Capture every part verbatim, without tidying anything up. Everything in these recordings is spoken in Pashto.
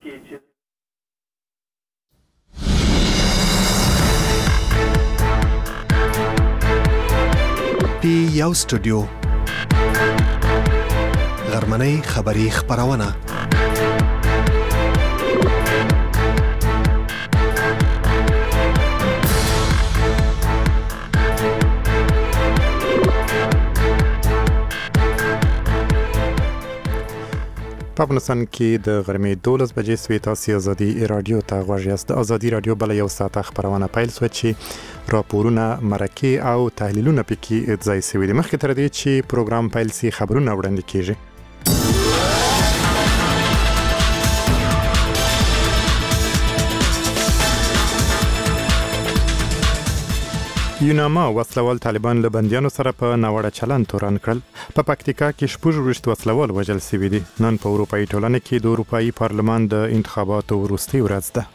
پی یو سټوډیو غرمنۍ خبری خبرونه په افغانستان کې د غرمې دولس بجې سوي تاسو ازادي رادیو ته غوږ یاست. ازادي رادیو بل یو ساعت خبرونه پیل سو چې راپورونه مرکه او تحلیلونه پکې ځای سوي دي. مخکې تر دې چې پروګرام پیل سي خبرونه وړاندې کیږي. یوناما وسلوال طالبان له بندیانو سره په ناوړه چلند تورن کړل. په پکتیکا کې شپږ وروسته وسلوال وژل شوي دي. نن په اروپایي ټولنه کې د اروپایي پارلمان د انتخاباتو وروستۍ ورځ ده.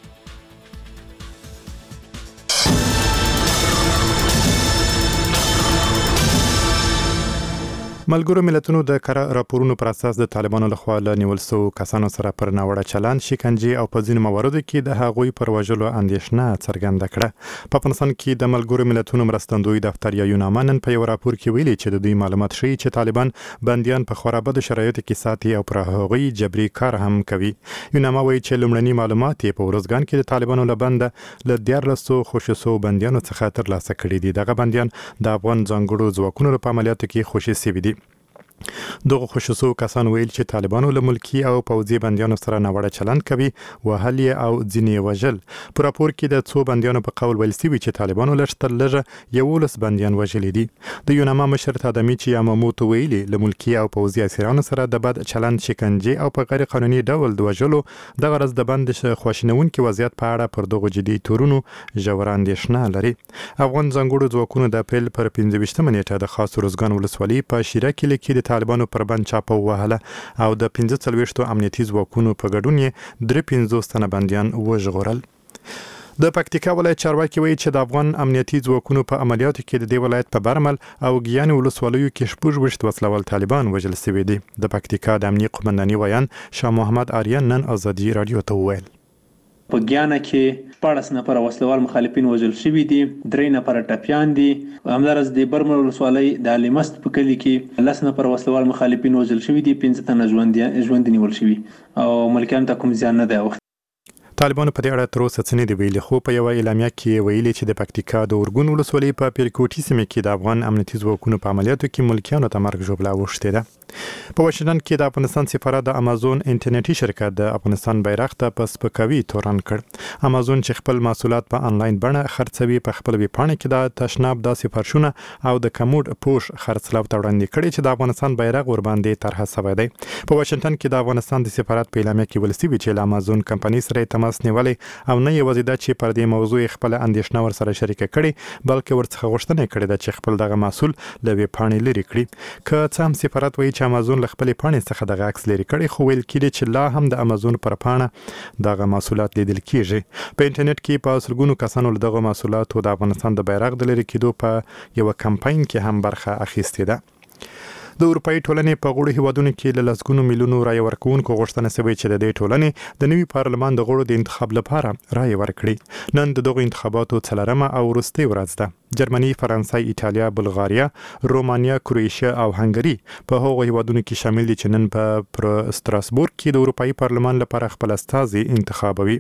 ملګرو ملتونو د کره راپورونو پر اساس د طالبانو لخوا له نیول شو کسانو سره پر ناوړه چلند، شکنجه او په ځینو مواردو کې د هغوی پر وژلو اندېښنه څرګنده کړه. په افغانستان کې د ملګرو ملتونو مرستندوی دفتر یا یوناما نن په یو راپور کې ویلي چې د دوی معلومات ښیي چې طالبان بندیان په خورا بدو شرایطو کې ساتي او پر هغوی جبري کار هم کوي. یوناما وایي چې لومړني معلومات یې په ورځګان کې د طالبانو له بنده له دیارلسو خوشي بندیانو څخه ترلاسه کړي دي. دغه بندیان د افغان ځانګړو ځواکونو په عملیاتو کې خوشي شوي دي. دغه خوشسو کسان ویل چې طالبانو له ملکی او پوځي بندیانو سره ناوړه چلند کوي، وهل او ځینې وژل. په راپور کې د څو بندیانو په قول ویل شوي چې طالبانو لږ تر لږه یولس بندیان وژلي دي. د یوناما مشر تادامي چې یاماموتو ویلي له ملکی او پوځي اسیرانو سره د بد چلند، شکنجه او په غیر قانوني ډول د وژلو دغه ورځ د بند خواشینونکي وضعیت په اړه پر دغه جدي تورونو ژور اندېښنه لري. افغان ځانګړو ځواکونو د اپریل پر پنځه ویشتمه نیټه د خاص روزګان ولسوالۍ په شیره کلي کې د طالبانو پر بند چاپه وهله او د پنځه څلوېښتو امنیتي ځواکونو په ګډون یې درې پنځوس تنه بندیان وژغورل. د پکتیکا ولایت چارواکي وایي چې د افغان امنیتي ځواکونو په عملیاتو کې د دې ولایت په برمل او ګیان ولسوالیو کې شپږ ویشت وسلوال طالبان وژل شوي دي. د پکتیکا د امنیت قومنداني ویان شاه محمد آریان نن ازادي رادیو ته وویل په ګیانه کې شپاړس نفره وسلوال مخالفین وژل شوي دي، درې نفره ټپیان دي. همدارس د برمل ولسوالۍ د علمست په کلي کې لس نفره وسلوال مخالفین وژل شوي دي، پنځه تنه ژوندي نیول شوي او ملکیانو ته کوم زیان نه دی اوښتی. طالبانو په دې اړه تر اوسه څه نه دي ویلي، خو په یوه اعلامیه کې ویلي چې د پکتیکا د اورګون ولسوالۍ په پیرکوټي سیمه کې د افغان امنیتي ځواکونو په عملیاتو کې ملکیانو ته مرګ ژوبله اوښتې ده. په واشنګټن کې د افغانستان سفارت د امازون انټرنیټي شرکت د افغانستان بیرغ ته په سپکاوي تورن کړ. امازون چې خپل محصولات په انلاین بڼه خرڅوي په خپل ویب پاڼه کې د تشناب داسې فرشونه او د کموډ پوش خرڅلاو ته وړاندې کړي چې د افغانستان بیرغ ور باندې طرحه شوی دی. په واشنګټن کې د افغانستان د سفارت په اعلامیه کې ویل شوي چې له امازون کمپنۍ سره تماس نیولی او نه یوازې دا چې پر دې موضوع خپل اندېښنه ور سره شریکه کړي، بلکې ورڅخه غوښتنه کړې ده چې خپل دغه محصول له ویب پاڼې لرې کړي. که څه هم سفارت وایي چې امازون له خپلې پاڼې څخه دغه عکس لرې کړي، خو ویل کېږي چې لا هم د امازون پر پاڼه دغه محصولات لیدل کېږي. په انټرنیټ کې په سلګونو کسانو له دغه محصولاتو د افغانستان د بیرغ د لرې کېدو په یوه کمپاین کې هم برخه اخیستې ده. د اروپایي ټولنې په غړو هیوادونو کې له لسګونو میلیونو رایې ورکوونکو غوښتنه شوې چې د دې ټولنې د نوي پارلمان د غړو د انتخاب لپاره رایې ورکړي. نن د دغو انتخاباتو څلورمه او وروستۍ ورځ ده. جرمني، فرانسې، ایټالیا، بلغاریا، رومانیا، کروئیشیا او هنګري په هغو هیوادونو کې شامل دي چې نن په ستراسبورګ کې د اروپایي پارلمان لپاره خپل استازي انتخابوي.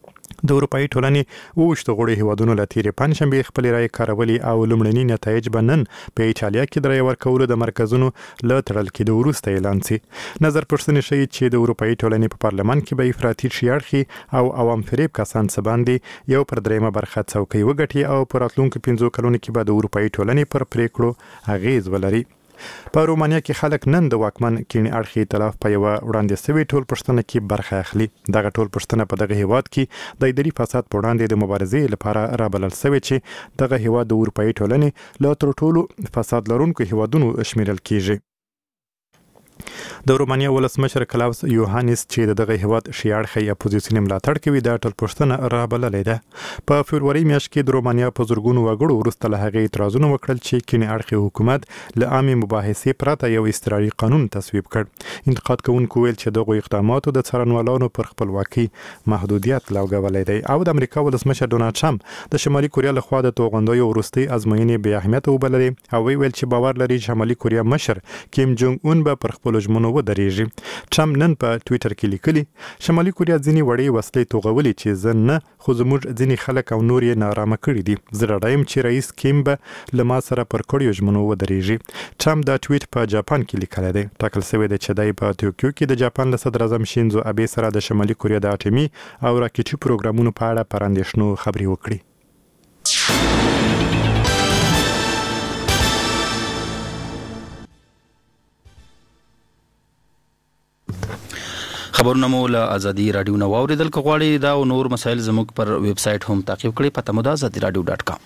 د اروپایي ټولنې اوویشتو غړو هیوادونو له تېرې پنجشنبې خپلې رایې کارولي او لومړني نتایج به نن په ایټالیا کې د رایې ورکولو د مرکزونو له تړل کېدو وروسته اعلان شي. نظر پوښتنې ښیي چې د اروپایي ټولنې په پارلمان کې به افراطي ښي او عوام فریب کسان څه باندې یو پر درېیمه برخه څوکۍ وګټي او په راتلونکو پنځو کلونو کې به د اروپایي ټولنې پر پریکړو اغیز ولري. په رومانیا کې خلک نن د واکمن کینی اړخي ائتلاف په یوه وړاندې شوي ټول پوښتنه کې برخه اخلي. دغه ټول پوښتنه په دغه هیواد کې د اداري فساد په وړاندې د مبارزې لپاره رابلل شوې چې دغه هیواد د اروپایي ټولنې له تر ټولو فساد لرونکو هیوادونو شمیرل کیږي. د رومانیا ولسمشر کلاوس یوهانس چې دغه هیواد شیاړخي اپوزیسیون ملاتړ کوي دا ټول پښتنه رابللې ده. په فبرवरी میاشت کې د رومانیا په زورګونو وګړو وروسته له هغې اعتراضونه وکړل چې کینی اړخي حکومت له عامې مباحثې پرته یو استراري قانون تصویب کړ. انتقاد کوونکو ویل چې دغه اقداماتو د څارنوالانو پر خپلواکي محدودیت لګولې دی. او د امریکا ولسمشر ډونالد ټرمپ د شمالي کوریا لخوا د توغندیو وروستي ازموینې بې اهمیته وبللې او ویل چې باور لري چې شمالي کوریا مشر کیم جونګ اون به پر خپل ژمنو ودرېږي. ټرمپ نن په ټوئیټر کې لیکلي شمالي کوریا ځینې وړې وسلې توغولې چې زه نه خو زموږ ځینې خلک او نور یې نارامه کړي دي. زه ډاډه یم چې رئیس کیم به له ما سره پر کړیو ژمنو ودرېږي. ټرمپ دا ټویټ په جاپان کې لیکلی دی. ټاکل شوی دی چې دی په توکیو کې د جاپان له صدر اعظم شینزو ابې سره د شمالي کوریا د اټومي او راکټي پروګرامونو په اړه پر اندېښنو خبرې وکړي. خبرونه مو له ازادي رادیو نو اوریدل کوغړی دا او نور مسایل زموږ پر ویب سټ هم تعقیب کړئ پته مو دا ازادي رادیو ډاټ کام.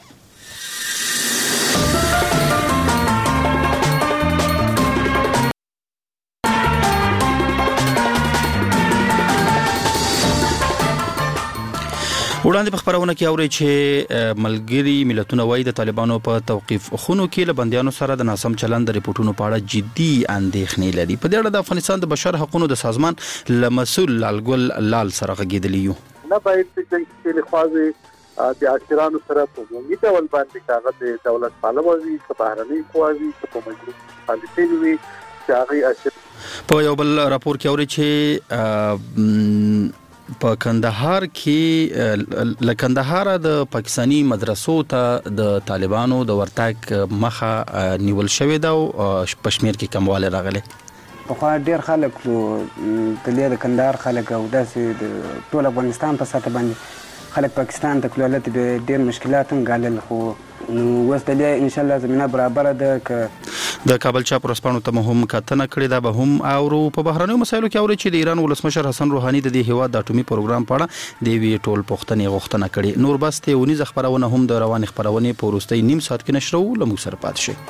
وړاندې په خبرونه کې اوري چې ملګری ملتونه وايي د طالبانو په توقيف خونو کې له بنديانو سره د ناسم چلند ریپورتونو په اړه جدي اندېښنې لري. په دې اړه د افغانستان د بشر حقوقو د سازمان له مسؤل لالګل لال سره غږیدلی یو. نه باید چې د خوازي د اکثرانو سره په موږ ډول باندې کاغذ د دولت پالوي چې بهرني قواوي په مجلس پالیسي وي چې هغه اثر په یو بل راپور کې اوري چې په کندهار کې ل کندهار د پاکستانی مدرسو ته د طالبانو د ورتګ مخه نیول شوې ده او پښمیر کې کمواله راغله. په خو ډیر خلک د د کندهار خلک او داسې د ټول افغانستان په سطح باندې خلک پاکستان ته کولت ډیر مشکلات هم غالل خو نو وسته ان شاء الله زمينه برابر ده ک د کابل چا پرسپانو ته هم کتنه کړې ده به هم او په بهرنیو مسایلو کې اوري چې د ایران ولسمشر حسن روحاني د دې هیواد د اټومي پروګرام په اړه د وی ټول پښتنې غوښتنه کړې. نور بس ته ونی خبرونه هم د روان خبرونه په وروستي نیم ساعت کې نشرو لمو سره پات شي.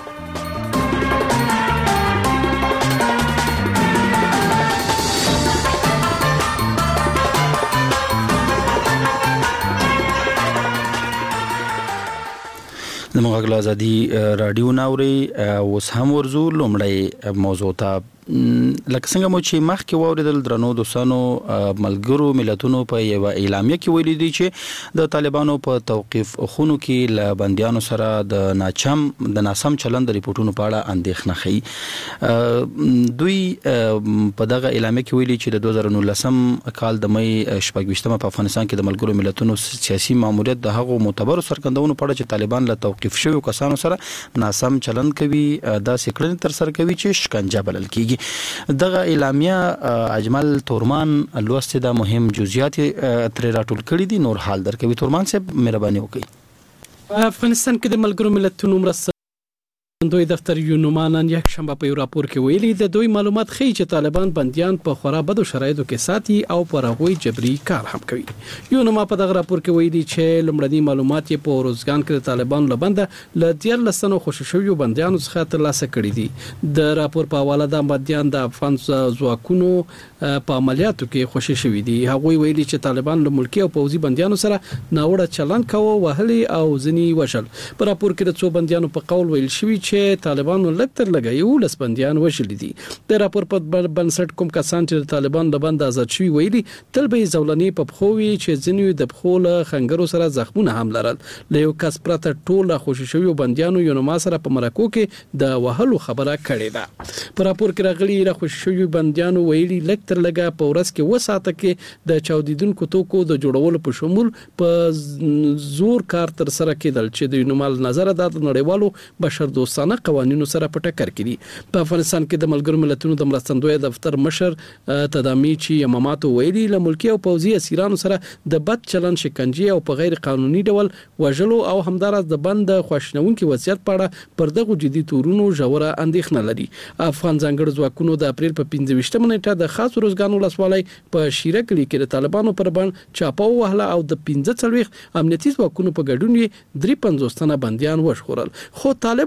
زموږ غلا ازادي رادیو ناوري اوس هم ورزو لومړی موضوع ته لکه څنګه مو چې مخکې واوریدل درنو دوستانو ملګرو ملتونو په یو اعلامیه کې ویلي دي چې د طالبانو په توقيف خونو کې ل بنديانو سره د ناچم د ناسم چلند ریپورتونو په اړه اندېښنه خي. دوی په دغه اعلامیه کې ویلي چې د دوه زره نولسم کال د مې شپږ په افغانستان کې د ملګرو ملتونو سیاسي ماموریت د هغو معتبر سرګندونو په اړه چې طالبان له توقيف شوی کسانو سره ناسم چلند کوي دا سکړن تر سره کوي چې شکنجه بلل کیږي. دغه اعلامیه اجمل تورمان لوست د مهم جزئیات تر راټول کړي دي. نور حال درکوي تورمان صاحب مهرباني وکړئ. افغانستان کې د ملګرو ملتونو مرسته دوی دفتر یونومانن یک شنبه په راپور کې ویلي د دوی معلومات ښیي چې طالبان بنديان په خورا بدو شرایطو کې ساتي او پر هغوی جبري کار هم کوي. یونوما په دغه راپور کې ویلي چې لومړني معلومات یې په روزګان کې د طالبان لبنده ل دیار لسنو خوششویو بنديانو څخه ترلاسه کړي دي. د راپور په حواله د بنديان د افغان ځواکونو په عملیاتو کې خوشی شوي دي. هغوی ویلي چې طالبان له ملکی او پوځي بنديانو سره ناوړه چلند کوي وهلي او ځنی وشل. په راپور کې د څو بنديانو په قول ویل شوی چې طالبانو لکتر لګي او لس بنديان وشل دي. د راپور په بنسټ کوم کسان چې طالبان د بند آزاد شوی ویلي تل به ځولنی په خووي چې ځنی د بخول خنګرو سره زخمونه هم لرل. له یو کس پرته ټول خوشی شوی بنديانو یو نو سره په مرکو کې د وهلو خبره کړې ده. په راپور کې راغلي را خوشی شوی بنديانو ویلي لکتر لګا په ورځ کې وساته کې د چاودیدونکو توکو د جوړولو په شمول په زور کار تر سره کېدل چې د یونمال نظر د نړیوالو بشر دوستانه قوانینو سره په ټکر کې دي. په افغانستان کې د ملګرو ملتونو د مرستندوی دفتر مشر تدامیچی یماماتو ویلي له ملکی او پوځي اسیرانو سره د بد چلن شکنجه او په غیر قانوني ډول وژلو او همدارس د بند خوښنونکو وضعیت په اړه پر دغه جدي تورونو ژوره اندېښنه لري. افغان ځانګړو ځواکونو د اپریل په پنځه ویشتمه نیټه د خاص روزګانو لسوالۍ په شیره کلی کې د طالبانو پر باندې چاپاو وهله او د پنځه څلويخ امنیتي ځواکونو په ګډون درې پنځوس تنه بنديان وشخورل. خو طالب وایي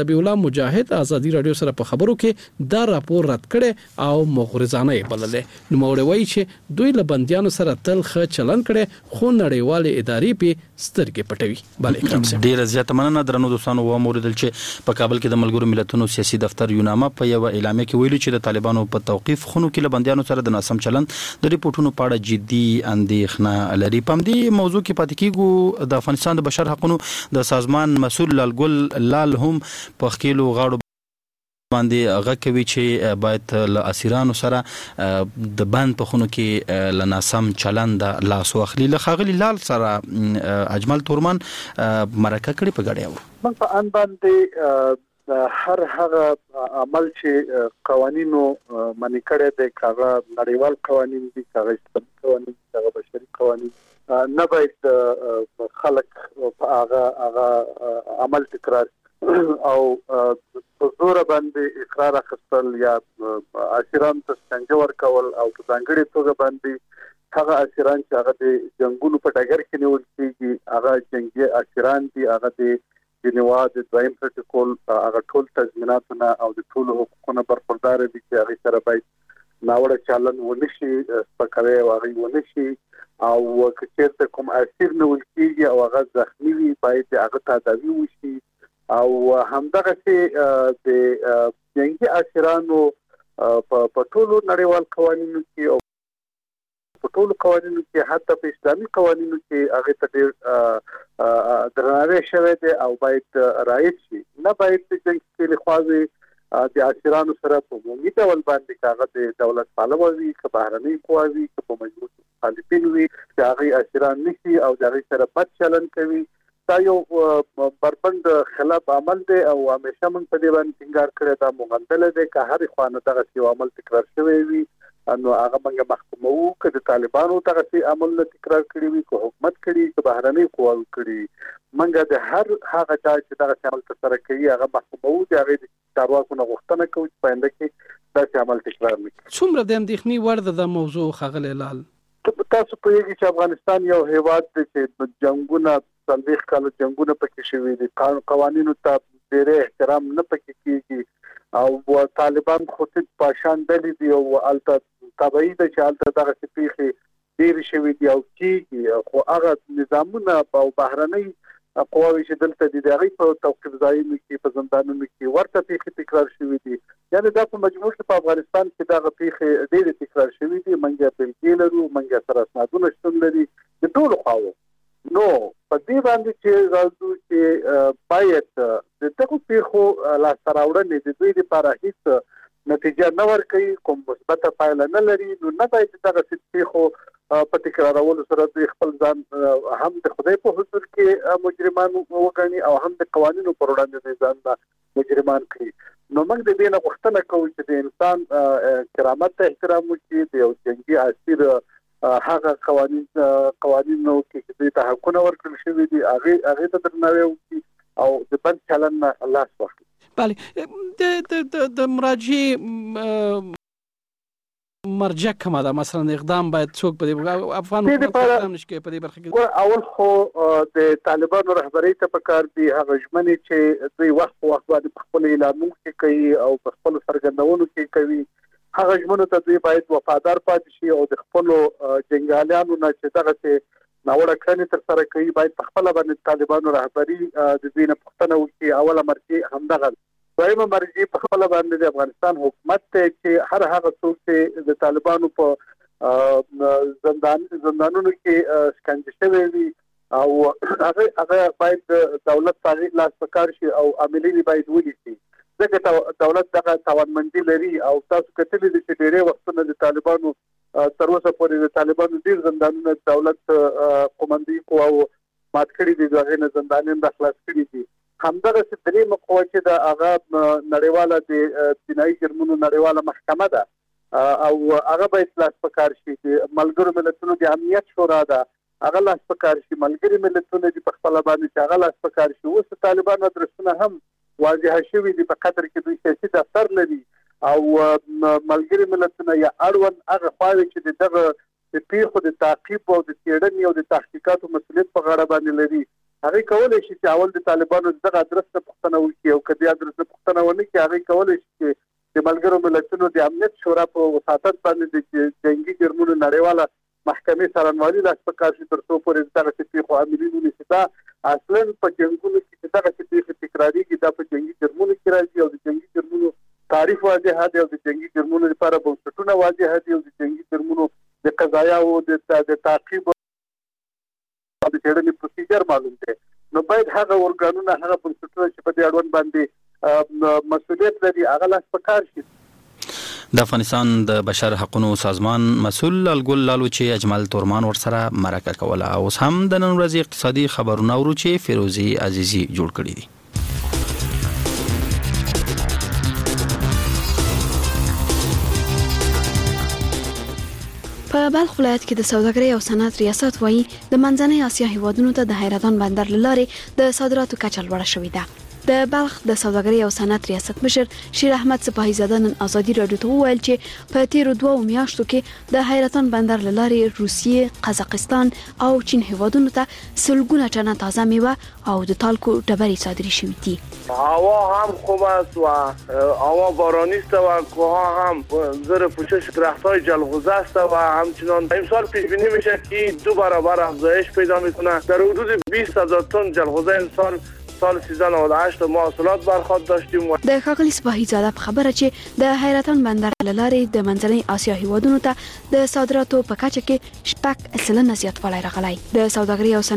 ذبیح الله مجاهد ازادي رادیو سره په خبرو کې دا راپور رد کړي او مغرضانه بللې. نو موري وایي چې دوی له بنديانو سره تل ښه چلن کړي خو نړیوالې ادارې په سترګې پټوي. بلې ډیره زیاته مننه درنو دوستانو. و موریدل چې په کابل کې د ملګرو ملتونو سیاسي دفتر یونامه په یو اعلامیه کې ویلي چې د طالبانو په توقيف خونو کې له بنديانو سره د ناسم چلند د ریپورتونو په اړه جدي اندېښنه لري. په دې موضوع کې پاتې کېږو د افغانستان د بشر حقوقو د سازمان مسؤل لالګل لال هم په خېلو غاړو باندې هغه کوي چې باید له اسیرانو سره د بند په خونو کې له ناسم چلند لاس واخلي. له ښاغلي لال سره اجمل تورمان مرکه کړې په ګډه و. من په ان باندې هر هغه عمل چې قوانینو منې کړي د کاغه نړیوال قوانین دي، کاغه اسلامي قوانین، کاغه بشري قوانین، نه باید خلک په هغه هغه عمل تکرار او په زور باندې اقرار اخیستل یا اسیران ته څنګه ورکول او په ځانګړي توګه باندې هغه اسیران چې هغه د جنگونو په ډګر کې نیول کېږي هغه جنگي اسیران دي، هغه د جنیوا د دویم پروتوکول هغه ټول تضمیناتونه او د ټول حقوقونه برخوردار دي چې هغه سره باید ناوړه چلن ونشي، سپکاوی او هغه ونشي او که چېرته کوم اسیر نیول کېږي او هغه زخمي وي باید هغه تداوی وشي او همدغه چې د جنگي اسیرانو په ټولو نړیوال قوانینو کې او په ټولو قوانینو کې حتی په اسلامي قوانینو کې هغه ته ډېر درناوی شوی دی او باید رعایت شي. نه باید د جنګ کې لخوازي د اسیرانو سره په عمومي ډول باندې کاغه د دولت پالو وي که بهرنۍ قواوي که په مجبور مخالفین وي چې هغه اسیران نشي او د هغه سره بد چلن کوي. دا یو بربند خلاف عمل دی او همیشه موږ په دې باندې ټینګار کړی دا مغندل دی که هر خوانه دغه یو عمل تکرار شوی وي نو هغه موږ محکومو که د طالبانو دغه عمل تکرار کړی وي که حکومت کړی که بهرنۍ قواو کړی موږ د هر هغه چا چې دغه عمل ترسره کوي هغه محکومو د هغه د چارواکو نه غوښتنه کوي چې په آینده کې دا عمل تکرار نه کړي. څومره د اندېښنې وړ ده د موضوع ښاغلی لال؟ تاسو پوهیږئ چې افغانستان یو هیواد دی چې جنگونه څلوېښت کاله جنگونه پکې شوي دي، قوانینو ته ډېر احترام نه پکې کېږي او طالبان خو په شان ډلې دي او هلته طبیعي ده چې هلته دغسې پیښې ډېرې شوي دي او کېږي، خو هغه نظامونه او بهرنۍ قواوې چې دلته دي د هغوی په توقیف ځایونو کې په زندانونو کې ورته پیښې تکرار شوي دي. یعنې دا په مجموع کې په افغانستان کې دغه پیښې ډېرې تکرار شوي دي. موږ یې بلګې لرو، موږ سره اسنادونه شتون لري د ټولو خواوو. نو په دې باندې چې راځو چې باید د دغو پیښو لاسته راوړنې د دوی لپاره هیڅ نتیجه نه ورکوي، کوم مثبته پایله نه لري، نو نه باید دغسې پیښو په تکرارولو سره دوی خپل ځان هم د خدای په حضور کې مجرمان وګڼي او هم د قوانینو پر وړاندې د ځان مجرمان کړي. نو موږ د دې نه غوښتنه کوو چې د انسان کرامت ته احترام وکړي، د یو جنګي اسیر هغه قوانین قوانینو کې چې دوی ته حقونه ورکړل شوي دي هغې هغې ته درناوی وکړي او د بد چلن نه لاس واخلي. بله د مراجعې مرجع کومه ده؟ مثلا اقدام باید څوک په دې افغان حکومت اقدام نشي کوي په دې برخه کې؟ اول خو د طالبانو رهبرۍ ته پکار دي هغه ژمنې چې دوی وخت په وخت باندې په خپلو اعلانونو کې کوي او په خپلو څرګندونو کې کوي، هغه ژمنو ته دوی باید وفادار پاتې شي او د خپلو جنګیالیانو نه چې دغسې ناوړه کړنې ترسره کوي باید په خپله باندې طالبانو رهبري د دوی نه پوښتنه وکړي. اوله مرجع همدغه دویمه مرجع په خپله باندې د افغانستان حکومت دی چې هر هغه څوک چې د طالبانو په زندان زندانونو کې شکنجه شوی وي او هغه هغه باید دولت په هغې لاس په کار شي او عاملین باید ونیسي، ځکه دولت دغه توانمندي لري. او تاسو کتلي دي چې ډېری وختونه د طالبانو تر اوسه پورې د طالبانو ډېر زندانونه دولت قومندي قواو مات کړي دي، د هغې نه زندانیان را خلاص کړي دي. همدغسې درېیمه قوه چې ده هغه نړیواله د جنایي جرمونو نړیواله محکمه ده او هغه باید لاس په کار شي. د ملګرو ملتونو د امنیت شورا ده هغه لاس په کار شي، ملګري ملتونه دي په خپله باندې چې هغه لاس په کار شي. اوس د طالبانو ادرسونه هم واضحه شوي دي په قطر کې دوی سیاسي دفتر لري او ملګري ملتونه یا اړوند هغه خواوې چې د دغه د پیښو د تعقیب او د څېړنې او د تحقیقاتو مسؤلیت په غاړه باندې لري هغه کولای شي چې اول د طالبانو دغه ادرس ته پوښتنه وکړي او کله ادرس ته پوښتنه ونه کړي هغه کولای شي چې د ملګرو ملتونو د امنیت شورا په وساتت باندې د جنگي جرمونو نړیواله محکمې څارنوالي لاس په کار شي تر څو پورې دغه پیښو عاملین ونیسي. دا اصلا په جنگونو کې دغه پیښې تکرارېږي دا په جنگي جرمونو کې راځي او د جنگي جرمونو تعریف واضح دی او د جنگي جرمونو لپاره بنسټونه واضح دي او د جنگي جرمونو د قضایا او د تعقیب او د چېړنې پروسیجر معلوم دی. نو باید هغه ورګانونه هغه بنسټونه چې په دې اړوند باندې مسؤلیت لري هغه لاس په کار شي. د افغانستان د بشر حقوقو سازمان مسؤل الګل لالو چې اجمل تورمان ورسره مرکه کوله او هم د نن ورځې اقتصادي خبرونه ورو چې فیروزی عزیزی جوړ کړی دي. په بلخ ولایت کې د سوداګرۍ او صنعت ریاست وایي د منځنۍ اسیا هیوادونو ته د حیرتان بندر لارې د صادراتو کچه لوړه شوې ده. د بلخ د سوداګرۍ او صنعت ریاست مشر شیر احمد سپاهی زاده نن ازادي راډیو ته وویل چې په تیرو دوه میاشتو کې د حیرتان بندر لارې روسیې، قزاقستان او چین هیوادونو ته سلګونه ټنه تازه میوه او د تالکو ډبرې صادرې شوې دي. هوا هم خوب است و هوا بارانی است و کوهها هم زیر پوشش درخت‌های جلغوزه است و همچنان امسال پیش بینی میشه که دو برابر افزایش پیدا میکنه. در حدود بیست هزار تن جلغوزه امسال سال سیزده نود و هشت محصولات برخورد داشتیم. د ښاغلي سپاهی زاده په خبره چې د حیرتان بندر لارې د منځنۍ اسیا هیوادونو ته د صادراتو په کچه کې شپږ سلنه زیاتوالی راغلی. د سوداګرۍ او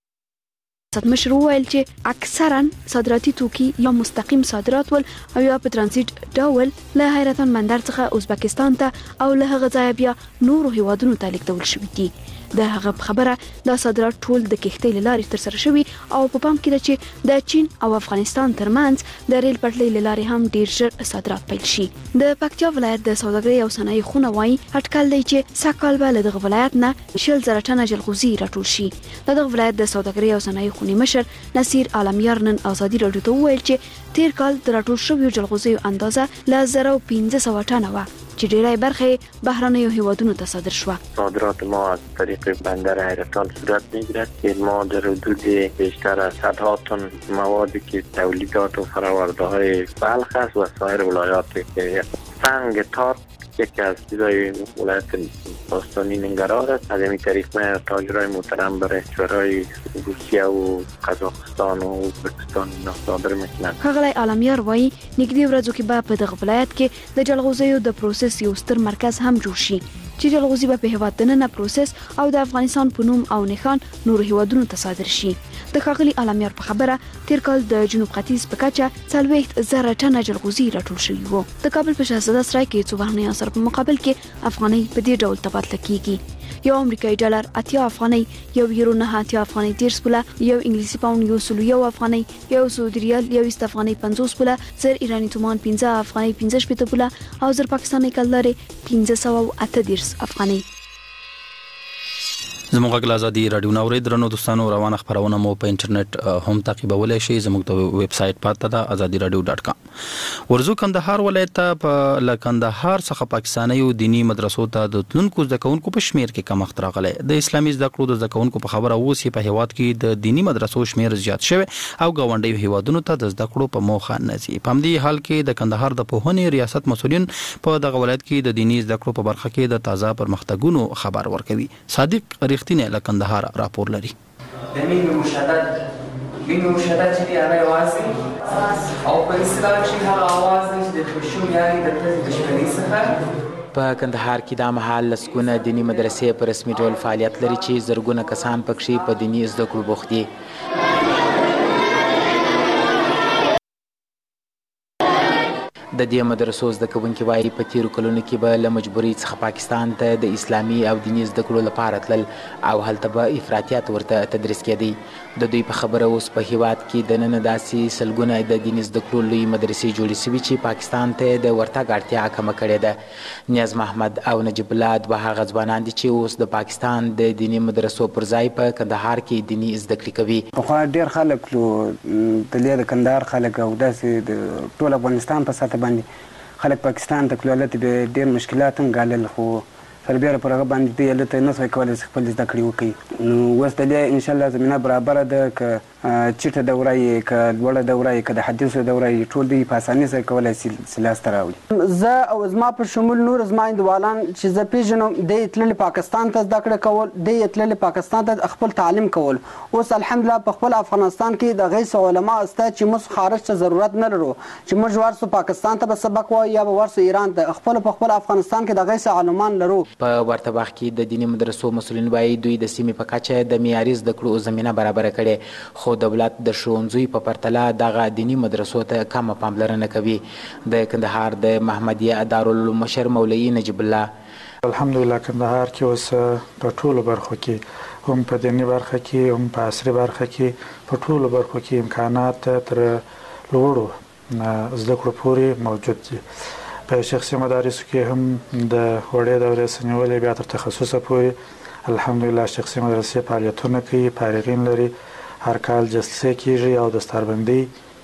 صنعت مشر وویل چې اکثرا صادراتي توکي یا مستقیم صادرات ول او یا په ترانزیت ډول له حیرتان بندر څخه ازبکستان ته او له هغه ځایه بیا نورو هیوادونو ته لیږدول شوي دي. د هغه خبره د صادرات ټول د کښتۍ لارې تر سره شوي او په پام کې ده چې د چین او افغانستان ترمنځ د ریل پټلۍ لارې هم ډیر ژر صادرات پیل شي. د پکتیا ولایت د سوداګرۍ او صنایع خونه وایي اټکل دی چې سږکال به له دغه ولایت نه شل زره ټنه جلغوزي راټول شي. د دغه ولایت د سوداګرۍ او صنایع خونې مشر نصیر عالمیار نن ازادي راډیو ته وویل چې تیر کال د راټول شویو جلغوزیو اندازه له زر او پنځه سوه ټنه وه چې ډیری برخه بهرنیو هیوادونو ته صادر شوه. صادرات ما از طریق بندر حیرتان صورت میگیرد که ما در حدود بیشتر از صدها تن موادی که تولیدات و فراورده های بلخ است و سایر ولایات که سنگ تار یکی از چیزای ولایت باستانی ننگرهار است. از این طریق ما تاجرای محترم برای کشورهای روسیه و قزاقستان و ازبکستان صادر میکنند. ښاغلی عالمیار وایي نږدې ورځو کې به په دغه ولایت کې د جلغوزیو د پروسس یو ستر مرکز هم جوړ شي چې جلغوزي به په هیواد دننه پروسس او د افغانستان په نوم او نښان نورو هیوادونو ته صادر شي. د ښاغلي عالمیار په خبره تیر کال د جنوب ختیځ په کچه څلوېښت زره ټنه جلغوزي راټول شوي وو. د کابل په شهزاده سرای کې څو بهرني عناصر په مقابل کې افغانۍ په دې ډول تبادله کیږي. یو امریکایي ډالر اتیا افغانۍ، یو یورو نه اتیا افغانۍ دېرش پوله، یو انګلیسي پاوند یو سلو یو افغانۍ، یو سعودي ریال یو ایست افغانۍ پنځوس پوله، زر ایراني تومان پنځه افغانۍ پنځه شپېته پوله او زر پاکستاني کلدارې پنځه سوه اته دېرش افغانۍ. زموږ غږ آزادي رادیو ناوړي درنو دوستانو روانه خبرونه مو په انټرنیټ هم تعقیبولای شئ. زموږ د ویب سټ پته ده آزادي رادیو ډاټ کام. ورزو کندهار ولایت په لکندهار څخه پاکستاني او دینی مدرسو ته د تلونکو زده کوونکو په شمیر کې کمښت راغلی. د اسلامي زده کړو د زده کوونکو په خبره اوس په هیواد کې د دینی مدرسو شمیر زیات شوی او ګاونډي هیوادونو ته د زده کړو په موخه نه ځي. په همدې حال کې د کندهار د پوهنې ریاست مسؤلین په دغه ولایت کې د دینی زده کړو په برخه کې د تازه پرمختګونو خبر ورکوي. صادق رښتینی لکندهار راپور لري. د مين مشاهدات مين مشاهدات چې هغه आवाज او په اصطلاح چې هغه आवाज چې د خوشو یاري د تشبیهي څخه په کندهار کې د مهال لسګونه دینی مدرسې په رسمي ډول فعالیت لري چې زرګونه کسان پکې په دینی زده کړو بوخت دي. د دې مدرسو زده کوونکي وايي په تیرو کلونو کې به له مجبوري څخه پاکستان ته د اسلامي او دیني زده کړو لپاره تلل او هلته به افراطیات ورته تدریس کېدی. د دوی په خبره اوس په هیواد کې د نن داسې سلګونه د دیني زده کړو لوی مدرسې جوړې شوي چې پاکستان ته د ورتګ اړتیا کمه کړې ده. نیاز محمد او نجیب الله دوه هغه ځوانان دي چې اوس د پاکستان د دیني مدرسو پر ځای په کندهار کې دیني زده کړې کوي. پخوا ډېر خلک د لې د کندهار خلک او داسې د ټول افغانستان په سطح باندې خلک پاکستان ته تلو هلته به ډېر مشکلات هم ګالل خو سربیره پر هغه باندې دوی هلته نه سوی کولی چې خپل زده کړې وکړي. نو اوس د دې انشاءالله زمینه برابره ده که چټه دوره یې که لوړه دوره یې که د حدیثو دوره یې ټول دوی په اسانۍ سره کولی سي لاسته راوړي. زه او زما په شمول نور زما اندوالان چې زه پېژنم دی یې تللي پاکستان ته زده کړه کول، دی یې تللي پاکستان ته خپل تعلیم کول. اوس الحمدلله په خپل افغانستان کې د هغې څه علما شته چې موږ خارج ته ضرورت نه لرو چې موږ ورسو پاکستان ته به سبق وایو یا به ورسو ایران ته. خپل په خپل افغانستان کې د هغې څه عالمان لرو. په ورته وخت کې د دیني مدرسو مسؤلین وایي دوی د سیمې په کچه د معیاري زده کړو زمینه برابره کړې، خو دولت د ښوونځیو په پرتله دغه دیني مدرسو ته کمه پاملرنه کوي. د کندهار د محمدیه دارالعلوم مشر مولوي نجیب الله: الحمدلله کندهار کې اوس په ټولو برخو کې، هم په دیني برخه کې هم په عصري برخه کې، په ټولو برخو کې امکانات تر لوړو زده کړو پورې موجود دي. په شخصي مدارسو کې هم د وړې دورې څخه نیولې بیا تر تخصصه پورې الحمدلله شخصي مدرسې فعالیتونه کوي، فارغین لري، هر کال جلسې کیږي او دستاربندي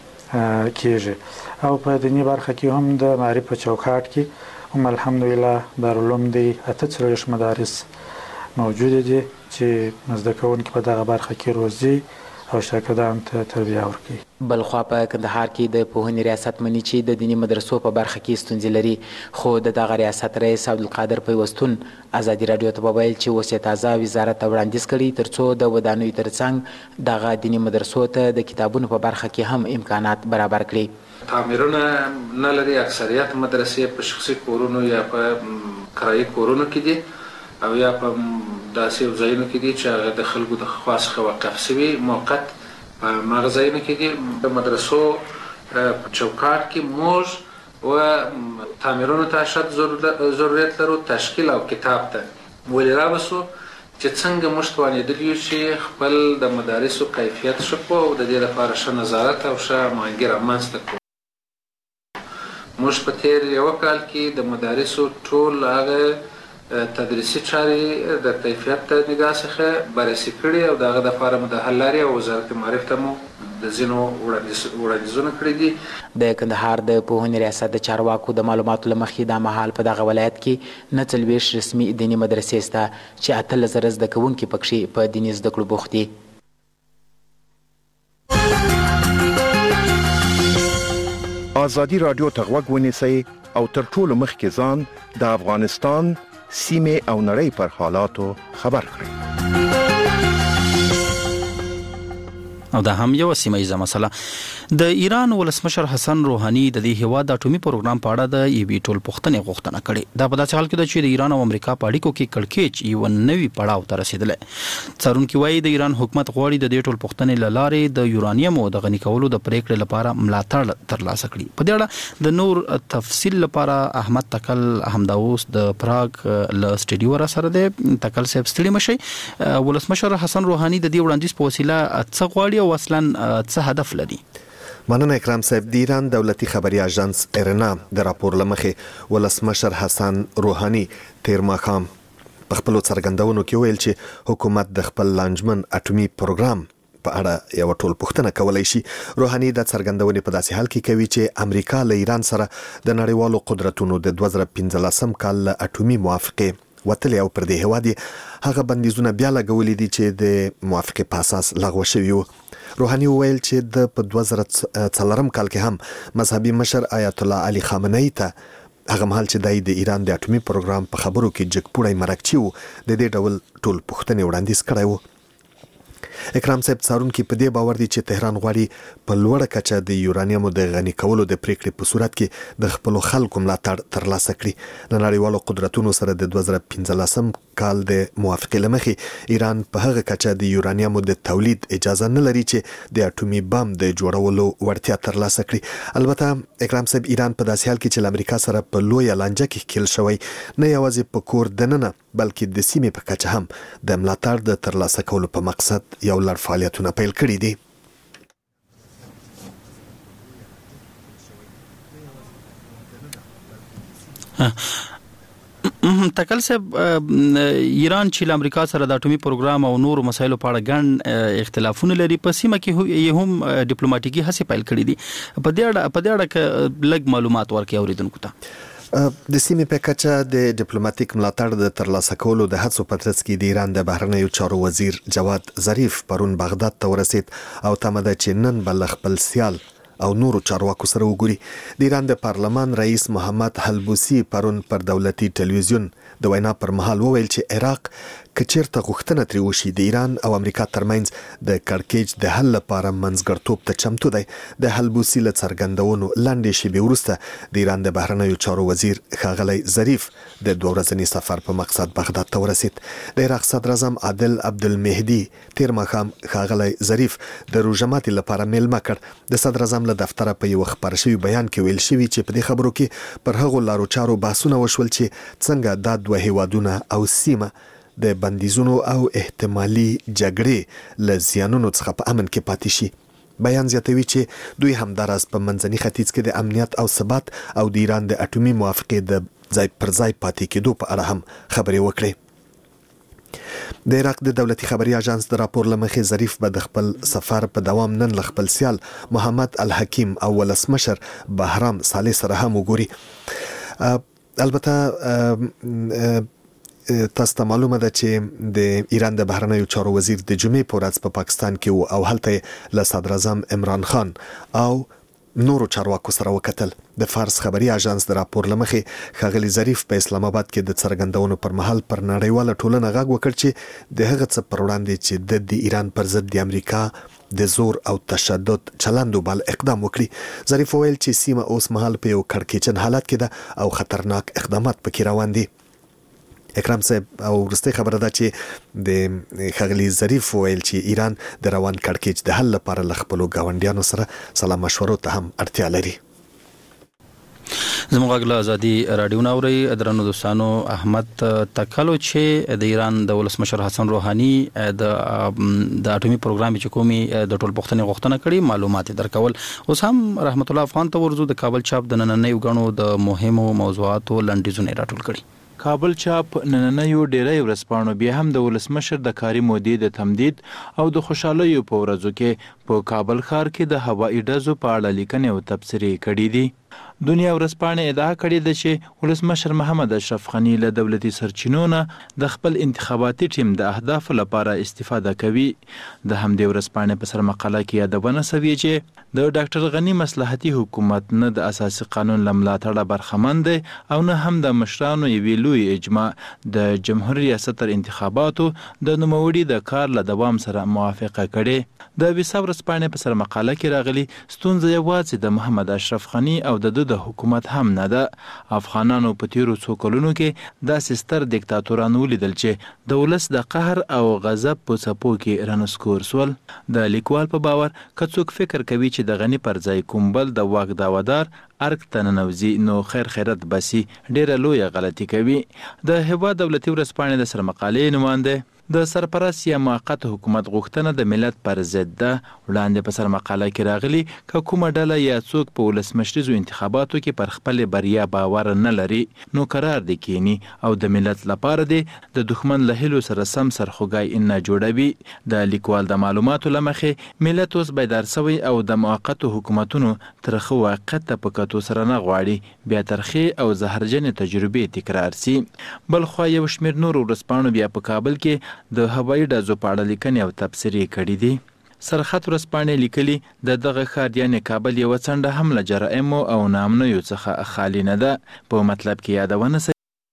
کیږي. او په دیني برخه کې هم د معارف په چوکاټ کې هم الحمدلله دارالعلوم دی اته څلوېښت مدارس موجود دي چې زده کوونکي په دغه برخه کې روزي او شاګردانو ته تربیه ورکوي. بلخوا په کندهار کې د پوهنې ریاست مني چې د دیني مدرسو په برخه کې ستونزې لري، خو د دغه ریاست رئیس عبدالقادر پیوستون ازادي راډیو ته وویل چې اوس یې تازه وزارت ته وړاندیز کړی تر څو د ودانیو ترڅنګ دغه دیني مدرسو ته د کتابونو په برخه کې هم امکانات برابر کړي. تعمیرونه نه لري، اکثریت مدرسې په شخصي کورونو یا په کرایي کورونو کې دي او یا په داسې ځایونو کې دي چې هغه د خلکو د خوا څخه وقف شوي موقت په هغه ځایونو کې دي. د مدرسو په چوکاټ کې موږ و تعمیرونو ته اشد ضرورت لرو، تشکیل او کتاب ته. ولې رابسو چې څنګه موږ توانېدلي یو چې خپل د مدارسو کیفیت ښه کړو او د دې لپاره ښه نظارت او ښه ماهنګي رامنځته کړو. موږ په تېر یوه کال کې د مدارسو ټول هغه تدریسي چارې د کیفیت د نگاه څخه بررسي کړي او دغه دپاره مو د حل لارې او وزارت معارف ته مو د ځینو وړاندیزونه کړي دي. د کندهار د پوهنې ریاست د چارواکو د معلوماتو له مخې دا مهال په دغه ولایت کې نه څلوېښت رسمي دیني مدرسې شته چې اتلس زره زده کوونکي پکښې په دیني زده کړو بوخت دي. ازادي راډیو ته غوږ ونیسئ او تر ټولو مخکې ځان د افغانستان سیمه او نړۍ پر حالاتو خبر کړئ. او دا هم یو سیمه ایزه مسله. د ایران ولسمشر حسن روحاني د دې هیواد د اټومي پروګرام په اړه د یوې ټولپوښتنې غوښتنه کړې. دا په داسې حال کې ده چې د ایران او امریکا په اړیکو کې کړکېچ یو نوي پړاو ته رسېدلی. څارونکي وایي د ایران حکومت غواړي د دې ټولپوښتنې له لارې د یورانیم د غني کولو د پریکړې لپاره ملاتړ ترلاسه کړي. په دې اړه د نور تفصیل لپاره احمد تکل همداوس د پراګ له سټډیو را سره دی. تکل صاحب ستړي مشئ. ولسمشر حسن روحاني د دې وړاندیز په وسیله څه غواړي او اصلا څه هدف لري؟ مننه اکرام صاحب. د ایران دولتي خبري اژانس ایرنا د راپور لمخې ولسمشر حسن روحاني تیر ماښام په خپلو څرګندونو کې ویل چې حکومت د خپل لانجمن اټومي پروګرام په اړه یو ټولپوښتنه کولی شي. روحاني د څرګندونې په داسې حال کې کوي چې امریکا له ایران سره د نړیوالو قدرتونو د دوه زره پنځلسم کال له اټومي موافقې وتلی او پر دې هیواد هغه بندیزونه بیا لګولي دي چې د موافقې په اساس لغوه شوي وو. روحاني وویل چې د په دوه زره څلورم کال کې هم مذهبي مشر آیت الله علي خامنه‌ای ته هغه مهال چې دای د ایران د اټومي پروګرام په خبرو کې جګپوړی مرکچي وو د دې ډول ټول پوښتنې وړاندیز کړی وو. اکرام صاحب څارونکي په دې باور دي چې تهران غواړي په لوړه کچه د یورانیمو د غني کولو د پریکړې په صورت کې د خپلو خلکو ملاتړ ترلاسه کړي. د نړیوالو قدرتونو سره د دوه زره پنځلسم کال د موافقې له مخې ایران په هغه کچه د یورانیمو د تولید اجازه نه لري چې د اټومي بم د جوړولو وړتیا ترلاسه کړي. البته اکرام صاحب ایران په داسې حال کې چې له امریکا سره په لویه لانجه کې ښکېل شوی نه یوازې په کور دننه بلکې د سیمې په کچه هم د ملاتړ د ترلاسه کولو په مقصد یو لړ فعالیتونه پیل کړي دي. تکل صاحب ایران چې له امریکا سره د اټومي پروګرام او نورو مسایلو په اړه ګڼ اختلافونه لري، په سیمه کې یې هم ډیپلوماټیکي هڅې پیل کړې دي. په دې اړه په دې اړه لږ معلومات ورکړئ اوریدونکو ته. د سیمې په کچه د ډیپلوماټیک ملاتړ د ترلاسه کولو د هڅو په ترڅ کې د ایران د بهرنیو چارو وزیر جواد ظریف پرون بغداد ته ورسید او تمه ده چې نن به له خپل سیال او نورو چارواکو سره وګوري. د ایران د پارلمان رئیس محمد حلبوسی پرون پر دولتي ټلویزیون د وینا پر مهال وویل چې عراق کچیرته غوښتنه ترې وشي د ایران او امریکا ترمنځ د کړکېچ د حل لپاره منځګړتوب ته چمتو دی. د حلبوسی له څرګندونو لنډې شېبې وروسته د ایران د بهرنیو چارو وزیر ښاغلی ظریف د دوه ورځني سفر په مقصد بغداد ته ورسید. د عراق صدر اعظم عادل عبدالمهدي تیر ماښام ښاغلی ظریف د روژه ماتي لپاره میلمه کړ. د صدر اعظم له دفتره په یو خپاره شوي بیان کې ویل شوي چې په دې خبرو کې پر هغو لارو چارو بحثونه وشول چې څنګه دا دوه هیوادونه او سیمه د بندیزونو او احتمالي جګړې له زیانونو څخه په امن کې پاتې شي. بیان زیاتوي چې دوی همداراز په منځني ختیځ کې د امنیت او ثبات او د ایران د اټومي موافقې د ځای پر ځای پاتې کېدو په اړه هم خبرې وکړي. د عراق د دولتي خبري اژانس د راپور لمخې ظریف به د خپل سفر په دوام نن ل خپل سیال محمد الحکیم او ولسمشر بهرام صالح سره هم وګوري. البته تاسو ته معلومه ده چې د ایران د بهرنیو چارو وزیر د جمعې په ورځ په پاکستان کې و او هلته له صدر اعظم عمران خان او نورو چارواکو سره وکتل. د فارس خبري اژانس د راپور لمخې ښاغلي ظریف په اسلام آباد کې د څرګندونو پر مهال پر نړیواله ټولنه غږ وکړ چې د هغه څه پر وړاندې چې د ایران پر ضد د امریکا د زور او تشدد چلند بل اقدام وکړي. ظریف وویل چې سیمه اوس مهال په یو کړکېچن حالت کې ده او خطرناک اقدامات پکې روان دي. اکرام صاحب او ورسته خبره ده چې د ښاغلي ظریف ویل چې ایران د روان کړکېچ د حل لپاره له خپلو ګاونډیانو سره سلا مشورو ته هم اړتیا لري. زموږ غږ له ازادي راډیو ناوري درنو دوستانو احمد تکلو چې د ایران د ولسمشر حسن روحاني د د اټومي پروګرام چې کومي د ټول پښتني غوښتنه کړي معلومات درکول. اوس هم رحمت الله افغان ته ورزو د کابل چاپ د نننۍ غنو د مهمو موضوعاتو لنډیزونه راټول کړي. کابل چاپ نننیو ډیری ورځپاڼو بیا هم د ولسمشر د کاري مودې د تمدید او د خوشحالیو په ورځو کې په کابل ښار کې د هوایي ډزو په اړه لیکنې او تبصرې کړي دي. دنیا ورځپاڼې ادعا کړې ده چې ولسمشر محمد اشرف غني له دولتي سرچینو نه د خپل انتخاباتي ټیم د اهدافو لپاره استفاده کوي. د همدې ورځپاڼې په سر مقاله کې یادونه شوې چې د ډاکټر غني مصلحتي حکومت نه د اساسي قانون له ملاتړه برخمن دی او نه هم د مشرانو یوې لوی اجماع د جمهوریت ریاست تر انتخاباتو د نوموړي د کار له دوام سره موافقه کړې. د ویسا ورځپاڼې په سر مقاله کې راغلي ستونزه یوازې د محمد اشرف غني او د د حکومت هم نه ده. افغانانو په تیرو څو کلونو کې داسې ستر دیکتاتوران ولیدل چې د ولس د قهر او غضب په څپو کې رانسکور سول. د لیکوال په باور که څوک فکر کوي چې د غني پر ځای کوم بل د واک داودار ارګ ته ننوځي نو خیر خیرت بسي ډیره لویه غلطي کوي. د هیواد دولتي ورځپاڼې د سرمقالې نماینده د سرپرست یا موقت حکومت غوښتنه د ملت پر ضد ده. وړاندې په سرمقاله کې راغلي که کومه ډله یا څوک په ولسمشریزو انتخاباتو کې پر خپل بریا باور نه لري نو قرار دی کینی او د ملت لپاره دی د دښمن له هیلو سره سم سرخوږی نه جوړوي. د لیکوال د معلوماتو لمخې ملت اوس بیدار شوی او د موقتو حکومتونو ترخه واقعیت ته په کتو سره نه غواړي بیا ترخې او زهرجنې تجربې تکرار سي. بل خو یو شمېر نور ورځپاڼو بیا په کابل کې د هوایي ډزو په اړه لیکنې او تبصرې کړي دي. سرخط ورځپاڼې لیکلي د دغه ښار یعنې کابل یوه څنډه هم له جرایمو او ناامنیو څخه خالي نه ده. په مطلب کې یادونه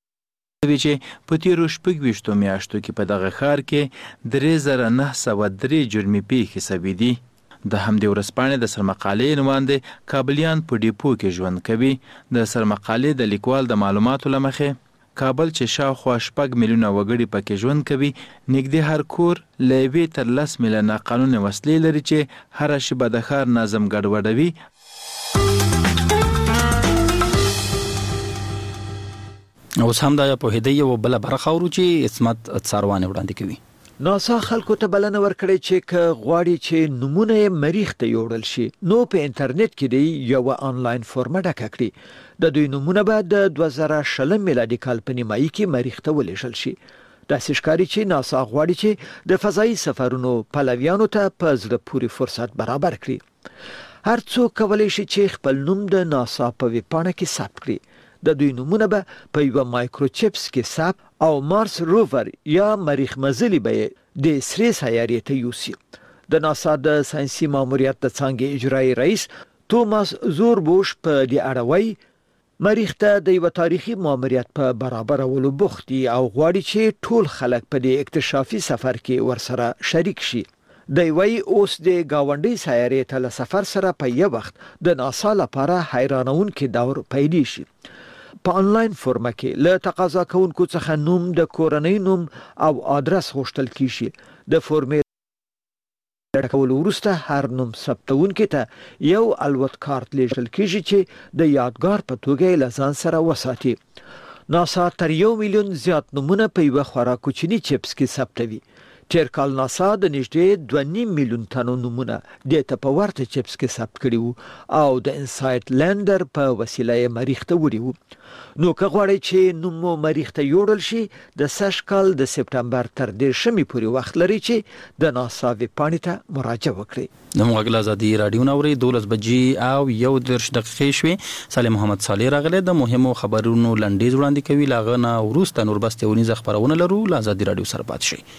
شوې چې په تیرو شپږ ویشتو میاشتو کې په دغه ښار کې درې زره نه سوه درې جرمي پیښې شوي دي. د همدې ورځپاڼې د سرمقالې نماینده کابلیان په ډیپو کې ژوند کوي. د سرمقالې د لیکوال د معلوماتو له مخې کابل چې شاوخوا شپږ میلیونه وګړي پکې ژوند کوي نږدې هر کور له یوې تر لس میلیونه قانوني وسلې لري چې هره شیبه د ښار نظم ګډوډوي. اوس هم دا په هدیه او بل برخه ورو چې اسمت څاروانه وړاندې کوي. ناسا خلکو ته بلنه ورکړې چې که غواړي چې نمونه یې مریخ ته یوړل شي نو په انټرنیټ کې دی یو آنلاین فورم ډکه کړي. د دوی نمونه به د دوه زره شلم میلادي کال په نیمایي کې مریخ ته ولېږل شي. داسې ښکاري چې ناسا غواړي چې د فضایي سفرونو پلویانو ته په زړه پورې فرصت برابر کړي. هر څوک کولی شي چې خپل نوم د ناسا په ویبپاڼه کې ثبت کړي. د دوی نمونه به په یو مایکروچپس کې ثبت او مارس روور یا مریخ مزلي به د سری سیارې ته یوسي. د ناسا د ساينسي ماموریت د څنګه اجرایی رئیس توماس زوربوش په دې اړه وایي مریخ ته د یو تاریخي ماموریت په برابرولو بوختي او غواړي چې ټول خلک په دې اکتشافي سفر کې ورسره شریک شي. د وی اوس د گاونډي سیارې ته له سفر سره په یو وخت د ناسا لپاره حیرانون کې دور پیدا شي. په انلاین فورم کې له تقاضا کوونکو څخه نوم د کورنۍ نوم او آدرس غوښتل کیږي. د فورمې ډکول وروسته هر نوم ثبتونکو ته یو الوت کارت لیږل کیږي چې د یادګار په توګه له ځان سره وساتي. ناسا تر یو میلیون زیات نمونه په یو خورا کوچني چپس کې ثبتوي. تیر کال ناسا د نږدې دوه نیم میلیون تنو نمونه د ته په ورته چپس کې ثبت کړي وو او د انسایت لندر په وسیله یې مریخ ته وړي وو. نو که غواړئ چې نوم مو مریخ ته یوړل شي د سږ کال د سپټمبر تر دېرشمې پورې وخت لري چې د ناسا ویب پاڼې ته مراجعه وکړئ. د موږ ازادي رادیو نوري دولس بجې او یو درش دقیقې شوې. سالم محمد صالح راغله د مهمو خبرونو لنډیز وړاندې کوي. لاغه نه ورسته نور بس تهونی ز خبرونه لرو. ازادي رادیو سره پات شي.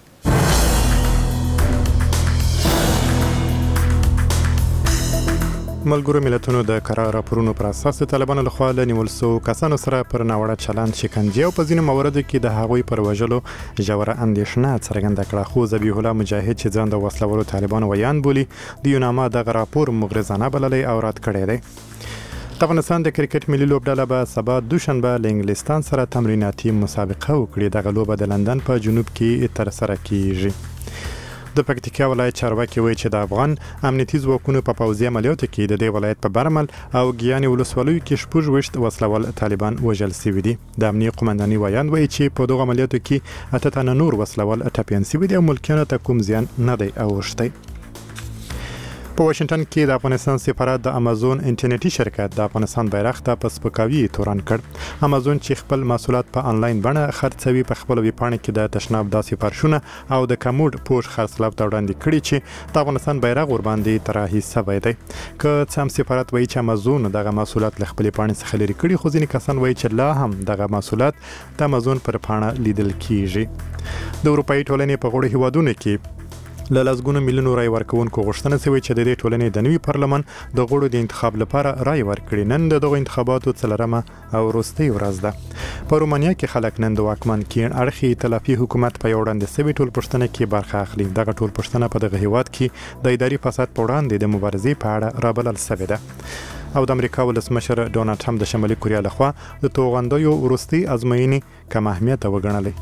ملګرو ملتونو د قرار راپورونو پر اساس طالبانو لخوا له نیول شو کسانو سره پر ناوړه چلند شکنجه او په ځینو موردو کې د هغوی پر وژلو ژوره اندېښنه څرګنده کړه. خو ذبیح الله مجاهد چې ځان د وسلوالو طالبانو ویان بولي د یوناما دغه راپور مغرضانه بللی او رد کړی دی. د افغانستان د کرکټ ملي لوبډله به سبا دوشنبه له انګلستان سره تمریناتي مسابقه وکړي. دغه لوبه د لندن په جنوب کې تر سره کیږي. د پکتیکا ولایت چارواکي وایي چې د افغان امنیتي ځواکونو په پوځي عملیاتو کې د دې ولایت په برمل او ګیاني ولسوالیو کې شپږ ویشت وسلوال طالبان وژل شوي دي. د امنیه قومنداني ویان وایي چې په دغه عملیاتو کې اته تنه نور وسلوال ټپیان شوي دي او ملکیانو ته کوم زیان نه دی اوښتی. په واشنگټن کې د افغانستان سفارت د امازون انټرنیټي شرکت د افغانستان بیرغ ته په سپکاوي تورن کړ. امازون چې خپل محصولات په انلاین بڼه خرڅوي په خپل ویب پاڼه کې د تشناب داسې فرشونه او د کموډ پوش خرڅلاو ته وړاندې کړي چې د افغانستان بیرغ ور باندې طراحي شوی دی. که څه هم سفارت وایي چې امازون دغه محصولات له خپل پاڼې څخه لري کړي، خو ځینې کسان وایي چې لا هم دغه محصولات د امازون پر پاڼه لیدل کیږي. د اروپאי ټولنې په غوړو هیوادونو کې له لسګونو میلیونو رای ورکوونکو غوښتنه شوې چې د دې ټولنې د نوي پارلمان د غړو د انتخاب لپاره رای ورکړي. نن د دغو انتخاباتو څلورمه او وروستۍ ورځ ده. په رومانیا کې خلک نن د واکمن کیڼ اړخي ائتلافي حکومت په وړاندې شوي ټولپوښتنه کې برخه اخلي. دغه ټولپوښتنه په دغه هیواد کې د اداري فساد په وړاندې د مبارزې په اړه رابلل شوې ده. او د امریکا ولسمشر ډونالد ټرمپ د شمالي کوریا لخوا د توغندیو وروستۍ ازموینې کم اهمیته وګڼلې.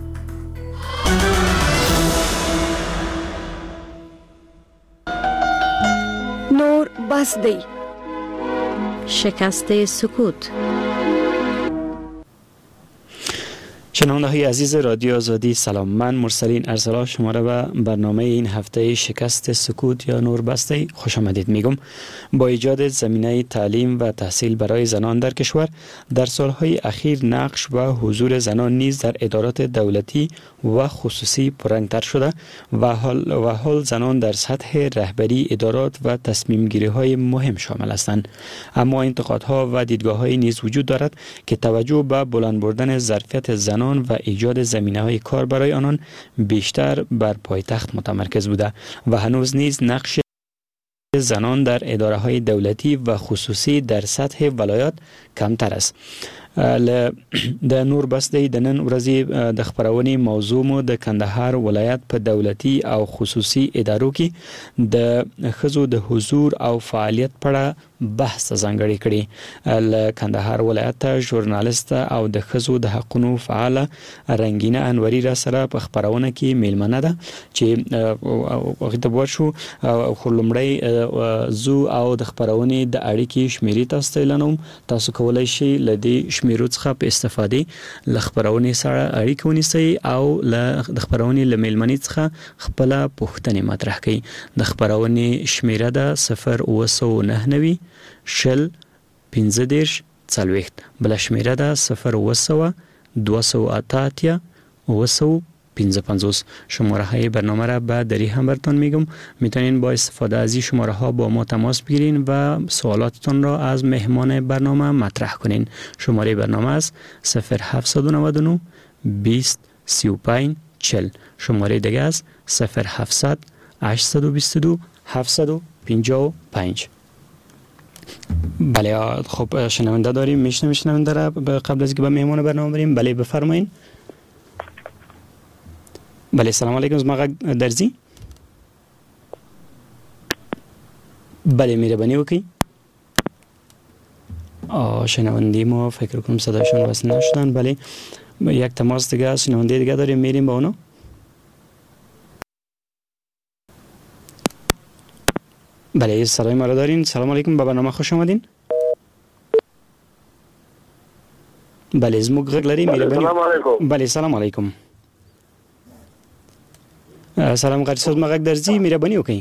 نور بس دی. شکست سکوت. شنونده های عزیز رادیو آزادی سلام. من مرسلین ارسلا شما را به برنامه این هفته شکست سکوت یا نور بسته خوش آمدید میگم. با ایجاد زمینه تعلیم و تحصیل برای زنان در کشور در سالهای اخیر نقش و حضور زنان نیز در ادارات دولتی و خصوصی پررنگتر شده و حال و حال زنان در سطح رهبری ادارات و تصمیم گیری های مهم شامل هستند. اما انتقادها و دیدگاه های نیز وجود دارد که توجه به بلند بردن ظرفیت زنان و ایجاد زمینه های کار برای آنان بیشتر بر پایتخت متمرکز بوده و هنوز نیز نقش زنان در اداره های دولتی و خصوصی در سطح ولایات کمتر است. د نور بس دی د نن ورځې د خبرونې موضوع مو د کندهار ولایت په دولتي او خصوصي ادارو کې د ښځو د حضور او فعالیت په اړه بحث ځانګړی کړي. ل کندهار ولایت ژورنالیست او د ښځو د حقوقو فعال رنگینه انوري را سره په خبرونه کې میلمنه ده چې وخت ورشو خو لمړی زو او د خبرونه د اړیکې شمیرې تاسو ته اعلانوم. تاسو کولای شئ لدی شمیرو څخه په استفاده ل خبرونه سره اړیکه ونیسئ او ل خبرونه ل میلمنې څخه خپل پوښتنې مطرح کړئ. د خبرونه شمیره ده صفر اوه سوه نهه نوي شل پنځه دېرش څلوېښت. بل شمیره ده صفر اوه سوه دوه سوه اته اتیا اوه سوه پنځه پنځوس. شماره های برنامه را به دری هم براتون میگم. میتونین با استفاده از این شماره ها با ما تماس بگیرین و سوالاتتون را از مهمان برنامه مطرح کنین. شماره برنامه است صفر هفت نه نه بیست سی و پنج چهل. شماره دیگه است صفر هفتصد هشتصد و بیست و دو هفتصد و پنجاه و پنج. بله خب شنونده داریم. میشنویم شنونده را قبل از که به مهمان برنامه بریم. بله بفرمایین. بله سلام علیکم. زما غږ درځي؟ بله مهرباني وکړئ. شنونده ما فکر کنم صدایشون وصل نشدن. بله یک تماس دیگه است. شنونده دیگه داریم میریم با اونو. بله صدای ما را دارین. سلام علیکم، به برنامه خوش آمدین. بله زموږ غږ لري مهرباني. سلام علیکم. بله سلام علیکم. سلام قاری صاحب ما غږ درځي مهرباني وکړئ.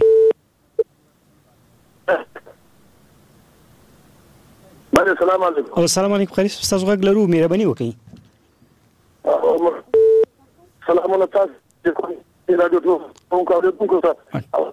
بله سلام علیکم. او سلام علیکم قاری صاحب تاسو غږ لرو مهرباني وکړئ. سلام علیکم رادیو ټون کوم کوم څه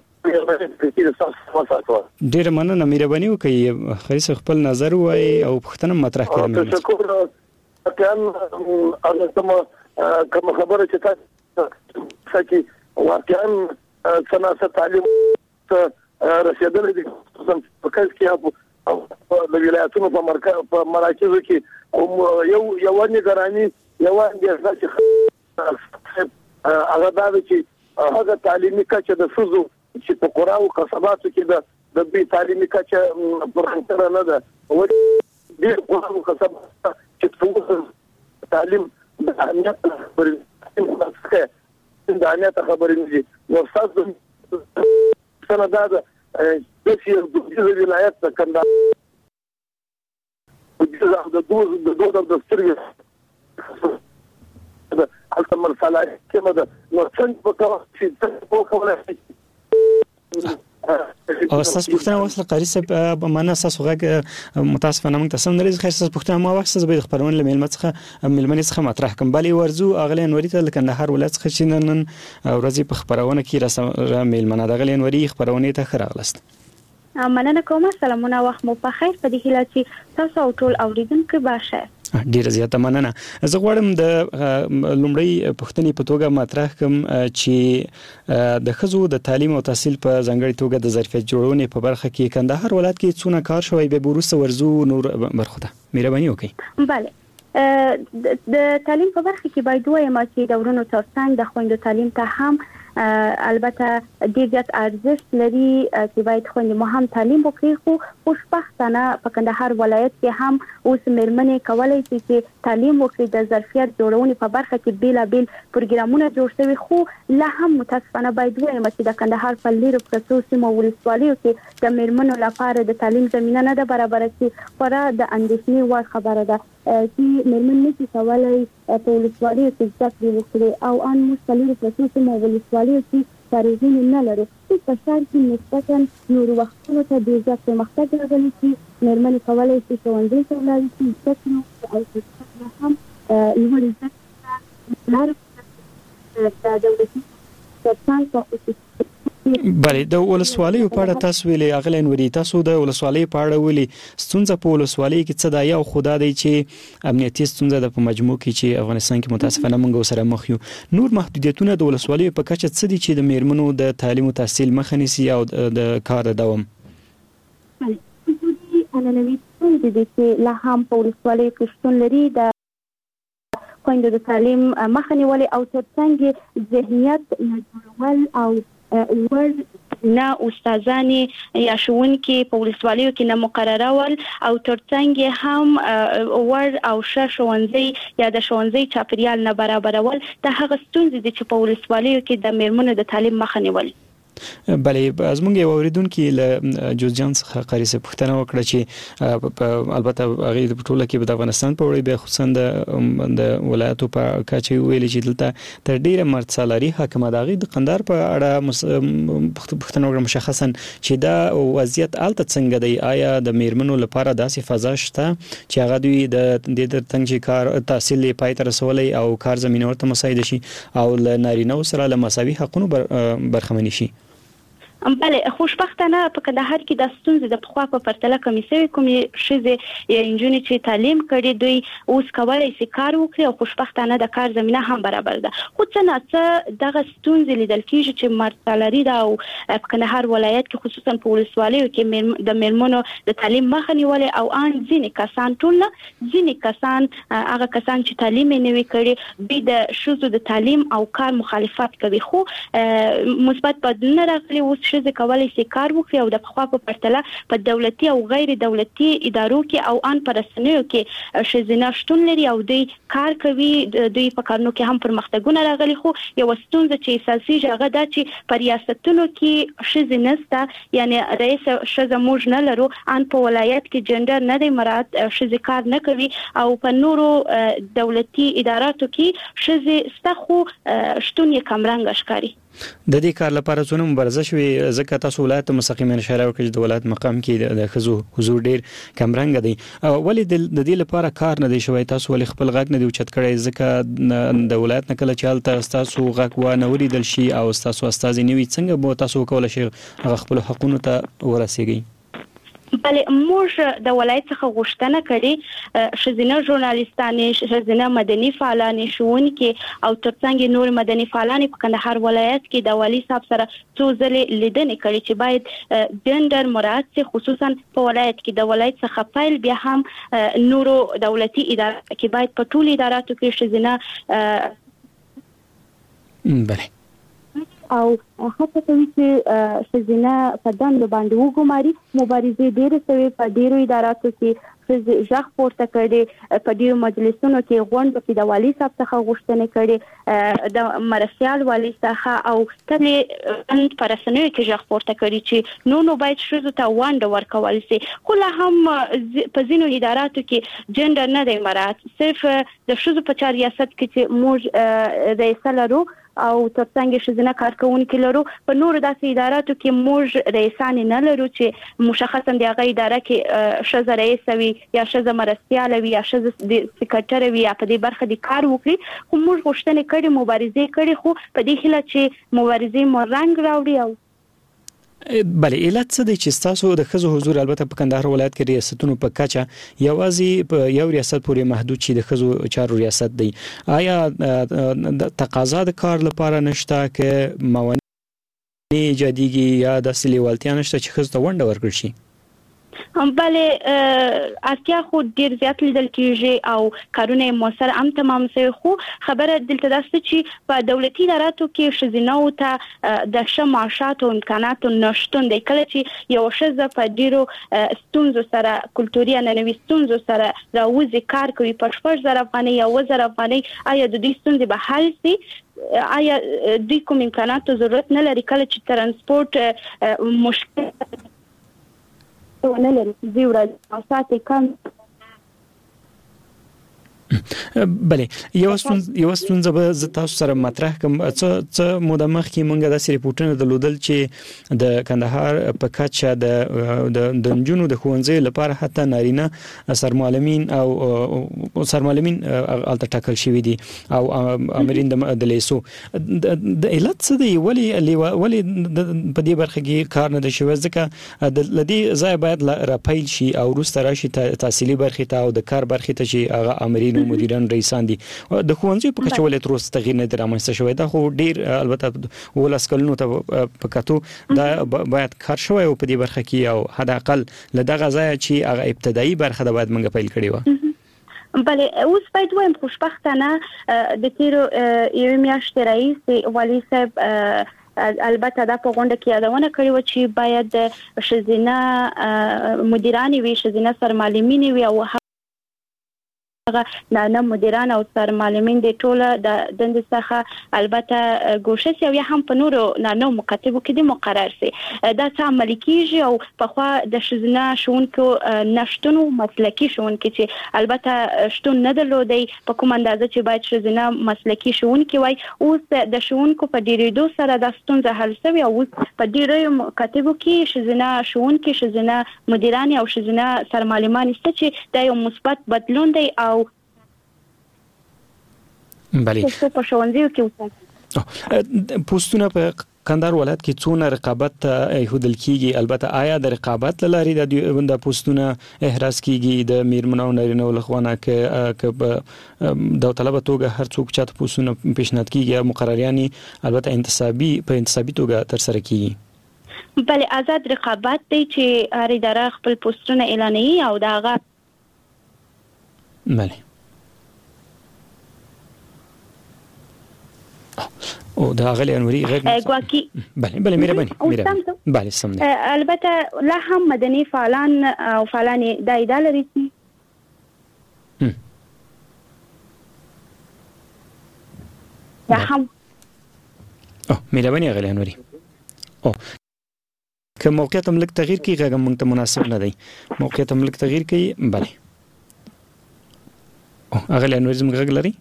ډیر مننه مهرباني وکړئ. خیر صاحب خپل نظر وایي او پوښتنه مطرح کړئ. تشکر. کله کوم کوم خبره چې تاسو چې واقعا سناسه تعلیم رسیدل دي په کال کې په ولایتونو په مرکز په مراکزو کې یو یو نگرانی یو اندېښنه چې هغه دا چې هغه تعلیمي کچه د سوزو چې په قرا او قصباتو کې د د بي تعلیمي کچه پرانتره نه ده او د قرا او قصبات چې څنګه تعلیم د اهمیت خبرې څنګه د اهمیت خبرې نه دي. نو تاسو څنګه دا د د ولایت د کندهار د دوز د دوز د سترګې د حالت مرسله کې مده نو څنګه په کار چې څنګه کوله او اساس پوښتنه وسله قاری صاحب معنا اساس غږ متاسفانه موږ تاسو نه لري. خیر اساس پوښتنه ما وخت زه به خبرونه لمل څخه ملمنې څخه مطرح کوم. بلی ورزو اغلی انوري ته کندهار ولایت څخه چې نن ورځې په خبرونه کې را ملمنه د اغلی انوري خبرونه ته خراغلست. مننه کوم. سلامونه وخت مو په خیر. په دې هیله چې تاسو او ټول اوریدونکو باشه. ډیره زیاته مننه. زه غواړم د لومړی پوښتنې په توګه مطرح کوم چې د ښځو د تعلیم او تحصیل په ځانګړي توګه د ظرفیت جوړونې په برخه کې کندهار ولایت کې څونه کار شوی به وروسته ورزو نور برخو ته مهرباني وکړئ. بله د تعلیم په برخه کې باید وایم چې د ورونو ترڅنګ د خویندو تعلیم ته هم البته ډیر زیات ارزښت لري چې باید خویندې مو هم تعلیم وکړي. خو خوشبختانه په کندهار ولایت کې هم اوس مېرمنې کولی شي چې تعلیم وکړي. د ظرفیت جوړونې په برخه کې بیلابیل پروګرامونه جوړ شوي. خو لا هم متاسفانه باید وایم چې د کندهار په لیرو پرتو سیمو ولسوالیو کې د مېرمنو لپاره د تعلیم زمینه نه ده برابره چې خورا د اندېښنې وړ خبره ده چې مېرمن نشي کولی په ولسوالیو کې زده کړې وکړي او ان موږ په لیرو پرتو سیمو ولسوالیو کې فارغین نه لرو. چې په ښار کې نسبتا نورو وختونو ته ډېر زیات پرمختګ راغلی چې مېرمنې کولی شي ښوونځي ته ولاړې شي زده کړي او فرصتونه هم لوړې زده کړې ته لاره د دولتي ترڅنګ په خصوصي بله د ولسوالیو په اړه تاسو ویلې اغلی انوري تاسو د ولسوالۍ په اړه ویلې ستونزه په ولسوالۍ کې څه ده؟ یو خدا دی چې امنیتي ستونزه ده په مجموع کې چې افغانستان کې متاسفانه موږ سره مخ یو. نور محدودیتونه د ولسوالیو په کچه څه دي چې د میرمنو د تعلیم او تحصیل مخه نیسي او د کار د دوام؟ عنعنوي ستونزې دي چې لا هم په ولسوالیو کې شتون لري. د خویندو د تعلیم مخه نیول او ترڅنګ ذهنیت جوړول او ور نه استادانې یا ښوونکي په ولسوالیو کې نه مقررول او ترڅنګ هم ور او ښه ښوونځي یا د ښوونځي چاپیریال نه برابرول د هغه ستونزې دي چې په ولسوالیو کې د میرمنو د تعلیم مخه نیول. بلې زمونږ یو اوریدونکو له جوزجان څخه قاری څه پوښتنه وکړه چې البته هغه د ټوله کې د افغانستان په وړاندې به خصوصا د ولایتو په کچه ویل چې دلته تر ډیره مرد سالاري حکومت دغه د قندار په اړه پوښتنه وکړه مشخصا چې دا وضعیت الته څنګه دی آیا د میرمنو لپاره داسې فضا شته چې هغه دوی د د ترڅنګ چې کار تحصیل پای ته رسولي او کار زمينه ورته مساعده شي او ل نارینه سره له مساوي حقوقو برخمنې شي بله خوشبختانه په کندهار کې د ستونزې د پخوا په پرتله کمی شوی کومې شزه یا انجونې چې تعلیم کړي دوی اوس کولای شي کار وکړي او خوشبختانه د کار زمينه هم برابر ده خو څه نه څه دغه ستونزې لیدل کیږي چې مرتلري دا او په کندهار ولایت کې خصوصا په ولسوالیو کې د میرمنو د تعلیم مخه نیولې او ان ځینې کسان ټول ځینې کسان هغه کسان چې تعلیم نه وی کړي دوی د شذو د تعلیم او کار مخالفت کوي خو مثبت بدلون راغلي اوس چې کولای شي کار وکړي او د پخوا په پرتله په دولتي او غیر دولتي ادارو کې او ان پرسنیو کې شزینه شتون لري او دوی کار کوي دوی په کارونو کې هم پرمختګونه راغلي خو یو ستونزه چې اساسي ژغه ده چې په ریاستونو کې شزینه ستا یعنی رئیس شزه موږ نه لرو ان په ولایت کې جندر نه دی مراد شزه کار نه کوي او په نورو دولتي اداراتو کې شزه ستا خو شتون یې کمرنګ ښکاري د دې کار لپاره څونه مبارزه شوې ځکه تاسو ولایت مستقیما اشاره وکړئ د ولایت مقام کې د خزو حضور ډیر کمرنګ دی ولې د دې لپاره کار نه دی شوی تاسو ولې خپل غږ نه دی اوچت کړی ځکه د ولایت نه کله چې حالت تاسو غږ و نه وریدل شي او تاسو استاد نیوي څنګه به تاسو کولای شئ خپل حقوقو ته ورسیږئ بله موږ د ولایت څخه غوښتنه کړې شزینه ژورنالیستانې شزینه مدني فعالانې ښوونکي او ترڅنګ نور مدني فعالانې په کندهار ولایت کې د والي صاحب سره څو ځلې لیدنې کړې چې باید جندر مراعات شي خصوصا په ولایت کې د ولایت څخه پیل بیا هم نورو دولتي ادارو کې باید په ټولو اداراتو کې شزینه بله او هڅه کوي چې شزینه په دندو باندې وګماري مبارزې ډېرې شوې په ډېرو اداراتو کې ژغ پورته کړي په ډېرو مجلسونو کې غونډو کې د والي صاحب څخه غوښتنې کړي د مرسیال والي څخه او کله په رسنیو کې ژغ پورته کړي چې نو نو باید ښځو ته ونډه ورکول شي خو لا هم په ځینو اداراتو کې جندر نه دی مراعات صرف د ښځو په چارو ریاست کې چې موږ رئیسه لرو او ترڅنګ شزینه کارکونکو لرو په نور داسې اداراتو کې موږ رئیسان نه لرو چې مشخصا د هغه اداره کې شزه رئیس وي یا شزه مرستيال وي یا شزه سکرټر وي یا په دې برخه د کار وکړي خو موږ غوښتنه کړې مبارزې کړې خو په دې هیله چې مبارزې مو رنګ راوړي او بله علت څه دی چې تاسو د خزو حضور البته په کندهار ولایت کې ریاستونو په کچه یوازې په یو ریاست پورې محدود شي د خزو چارو ریاست دی آیا تقاضا د کار لپاره نشته که موانع ایجاديږي یا د سلیوالتیا نشته چې خزو ته ونډه ورکړي شي بله اړتیا خو ډیر زیات لیدل کیږي او کارونه موثر هم تمام شوی خو خبره دلته ده چې په دولتي اداراتو کې شزینه او ته د شماشات او امکانات نشټون دی کله چې یو شزه په ډیرو ستونزو سره کلتوري اننوي ستونزو سره راوځي کار کوي په شپږ زره افغانۍ یا اووه زره افغانۍ آیا د دې ستونزې به حل شي آیا د کوم امکاناتو ضرورت نه لري کله چې ترانسپورت مشکل ونه لري زیورا ساتي کم بله یو ستونز یو ستونزه به ز تاسو سره مطرح کوم څه څه موده مخکې مونږه د سری پورټونو د لودل چې د کندهار په کچه د د جنونو د خوندزي لپاره حتی نارینه سرمعلمین او سرمعلمین الته ټاکل شوی دي او امرین د لیسو د علت څه دی ولی ولی په دې برخه کې کار نه دی شوی ځکه د لدی ځای باید راپیل شي او روسته راشي تحصیلي برخه ته او د کار برخه ته چې هغه امرین مدیران رئیسان دي د خوندزي په کچه ولې تر اوسه تغییر نه درامسته شوی دا خو ډیر البته ولس کلونو ته پکاتو دا باید کار شوی او په دې برخه کې او حد اقل لدغه ځای چې هغه ابتدایي برخه د باید منګه پیل کړی و بله اوس باید وایم خوشبختانه د تیرو یو میاشتې رئیس والي صاحب البته دا په غونډه کې یادونه کړې و چې باید شزینه مدیران وي شزینه سرمعلمین وي او نه مدیران او سرمعلمین د ټوله د دند څخه البته ګوښه او یا هم په نورو نه مکاتبو کې د مقرر سي دا څه عملي کیږي او په خوا د شزنه شونکو نشټونو مسلکی شونکو چې البته شتون نه درلودي په کوم اندازه چې باید شزنه مسلکی شونکو وای اوس د شونکو په ډیریدو سره د ستونزه حل شوی او په ډیرو مکاتبو کې شزنه شونکو شزنه مدیران او شزنه سرمعلمان ست چې د یو مثبت بدلون دی او بله څه په شونځیو کې وساتي پوسټونه په کندهار ولایت کې څونه رقابت ایښودل کیږي البته آیا د رقابت لاري د د پوسټونه احراز کیږي د میرمنو نارینه لخوانه کې د داوطلبه توګه هر څوک چاته پوسټونه پیشنهاد کیږي مقرریانی البته انتصابي په انتصابي توګه تر سره کیږي بله آزاد رقابت دی چې هر اداره خپل پوسټونه اعلانوي او داغه بله او دا غلی انوري غیر ګواکي بله بله مهرباني مهرباني بله سم دی البته لا هم مدني فعالان او فعالان د اداره لري یا هم او مهرباني غلی انوري او که موقعیت هم لږ تغییر کوي غږ موږ ته مناسب نه دی موقعیت هم لږ تغییر کوي بله او غلی انوري زموږ غږ لري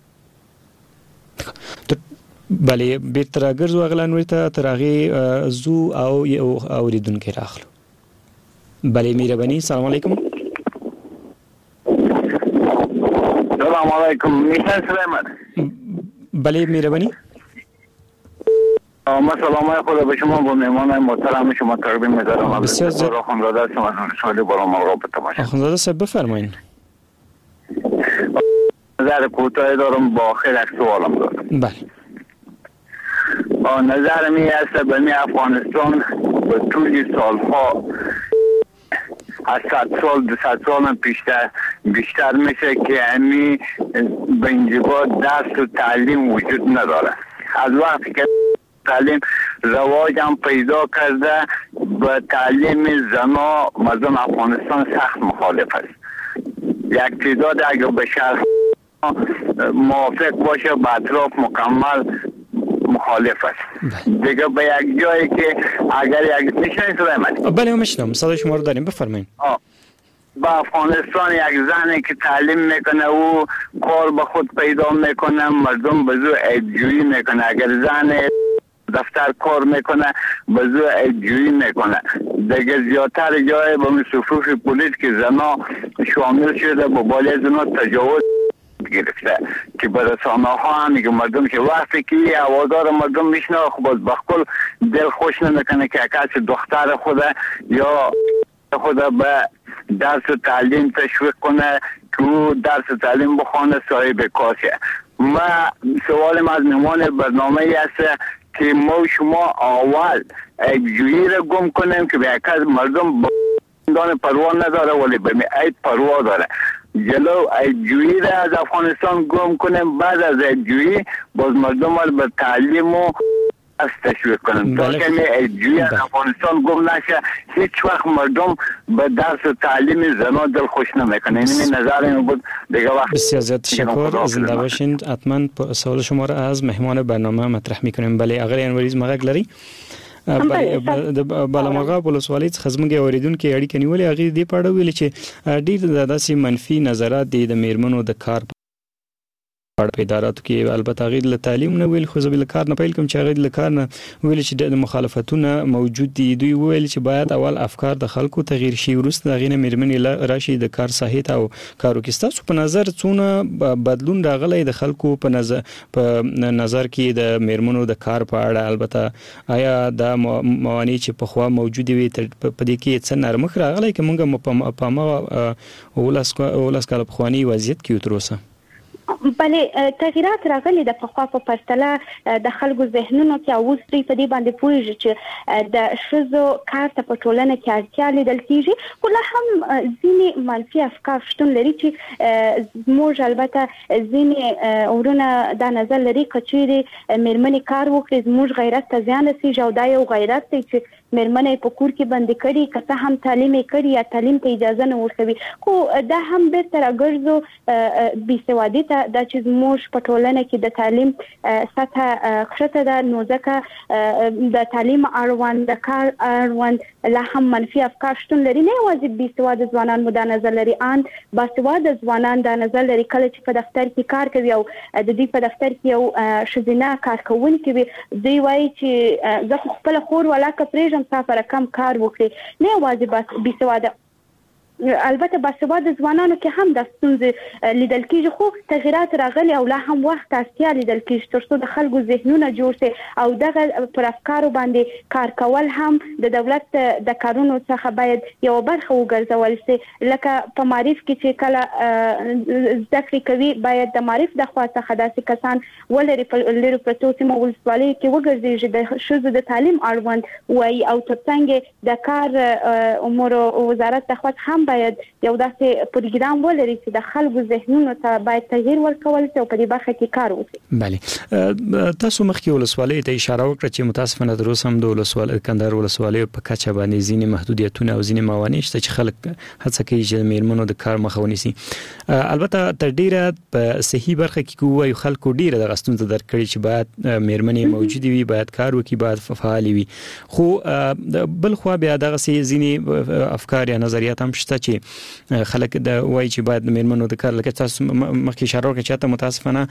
بله بیرته راګرځو اغلان ورته ترغه زو او یو اوریدونکو راخلو بله مهرباني السلام علیکم السلام علیکم میشن سلیمان بله مهرباني ما سلام خدا به شما با مهمان محترم شما تقدیم می‌دارم بسیار زیاد آخوندزاده شما شالی برام را به تماشا آخوندزاده صاحب بفرمایید نظر کوتاه دارم با خیلی سوالم دارم بله نظر می است به افغانستان به طول سالها از صد سال دو صد سال هم بیشتر بیشتر میشه که همی به اینجا درس و تعلیم وجود نداره از وقتی که تعلیم رواج هم پیدا کرده به تعلیم زنا مردم افغانستان سخت مخالف است یک تعداد اگر به شهر موافق باشه به اطراف مکمل مخالف است دیگه به یک جایی که اگر یک میشنید سلیمانی بله میشنم صدای شما رو داریم بفرمایید با افغانستان یک زنی که تعلیم میکنه و کار به خود پیدا میکنه مردم به زور عیبجویی میکنه اگر زن دفتر کار میکنه به زور عیبجویی میکنه دیگه زیادتر جای به صفوف پلیس که زنا شامل شده با بالای زنا تجاوز گرفته که به رسانه ها هم میگه مردم که وقتی که هوادار مردم میشنه خب باز بخل دل خوش نمیکنه که کسی دختر خود یا خود به درس و تعلیم تشویق کنه که او درس و تعلیم بخونه صاحب کاشه. ما سوالم از مهمان برنامه است که ما شما اول عیبجویی را گم کنیم که به یک از مردم دان پروا نداره ولی به عیب پروا داره جلو عیبجویی را از افغانستان گم کنیم بعد از عیبجویی باز مردم را به تعلیم و از تشویق کنیم تا که عیبجویی از افغانستان گم نشه هیچ وقت مردم به درس و تعلیم زنا دل خوش نمیکنه. این نظر این بود دیگه وقت بسیار زیاد تشکر زنده باشین. حتما سوال شما را از مهمان برنامه مطرح میکنیم. بله اگر انوریز مغاق لري د بالامغه ولسوالۍ څخه زموږ اوریدونکو اړیکه نیولې هغه دې پاړه ویل چې ډیر داسې منفي نظرات دي د میرمنو د کار په اداراتو کې البته غیر له تعلیم نه ویل خو زبل کار نه پیل کوم چې غیر له کار نه ویل چې د مخالفتونه موجود دي دوی ویل چې باید اول افکار د خلکو تغییر شي ورسته غینه میرمنې راشي د کار ساحه ته او کارو کې ستاسو په نظر څونه بدلون راغلی د خلکو په نظر په نظر کې د میرمنو د کار په اړه البته آیا د موانع چې په خوا موجود وي په دې کې څه نرمخ راغلی که موږ په ما ولس ولس کال په خواني وضعیت کې وتروسه بله تغییرات راغلي د پخوا په پرتله د خلکو ذهنونو کې اوس دوی په دې باندې پوهیږي چې د ښځو کار ته په ټولنه کې اړتیا لیدل کېږي خو لا هم ځینې منفي افکار شتون لري چې موږ البته ځینې ورونه دا نظر لري که چیرې میرمنې کار وکړي زموږ غیرت ته زیان رسېږي او دا یو غیرت دی چې مېرمنې په کور کې بندي کړي که څه هم تعلیم یې کړي یا تعلیم ته اجازه نه ورکوي خو دا هم بیرته راګرځو بېسوادي ته دا چې زموږ په ټولنه کې د تعلیم سطحه ښکته ده نو ځکه د تعلیم اړوند د کار اړوند لا هم منفي افکار شتون لري نه یوازې بېسواده ځوانان مو دا نظر لري ان باسواده ځوانان دا نظر لري کله چې په دفتر کې کار کوي او د دوی په دفتر کې یو ښځینه کارکوونکې وي دوی وایي چې زه خو خپله خور ولاکه پرېږدم تا سره کم کار وکړي نه یوازې بېسواده البته باسواده ځوانانو کې هم د ستونزې لیدل کېږي خو تغیرات راغلي او لا هم وخت اړتیا لیدل کېږي تر څو د خلکو ذهنونه جوړ شي او دغه پر افکارو باندې کار کول هم د دولت د کارونو څخه باید یو برخه وګرځول شي لکه په معرف کې چې کله زده کړې کوي باید د معرف د خوا څخه داسې کسان ولري په لرې پرتو سیمو ولسوالیو کې وګرځېږي د ښځو د تعلیم اړوند وایي او ترڅنګ د کار امورو وزارت د خوا هم باید یو داسې پروګرام ولري چې د خلکو ذهنونو ته باید تغییر ورکول شي او په دې برخه کې کار وشي. بله تاسو مخکې ولسوالۍ ته اشاره وکړه چې متاسفانه تر اوسه هم د ولسوالۍ کندهار ولسوالۍ په کچه باندې ځینې محدودیتونه او ځینې موانع شته چې خلک هڅه کوي چې د میرمنو د کار مخه ونیسي. البته تر ډیره په صحیح برخه کې کوو خلکو ډیره د غستون ته درکړي چې باید میرمنې موجود وي باید کار وکړي باید فعال وي خو بل خو بیا دغه ځینې افکار یا نظریات هم شته چې خلک د وایي چې باید د میرمنو د کار لکه تاسو مخکې اشاره وکړه چې متاسفانه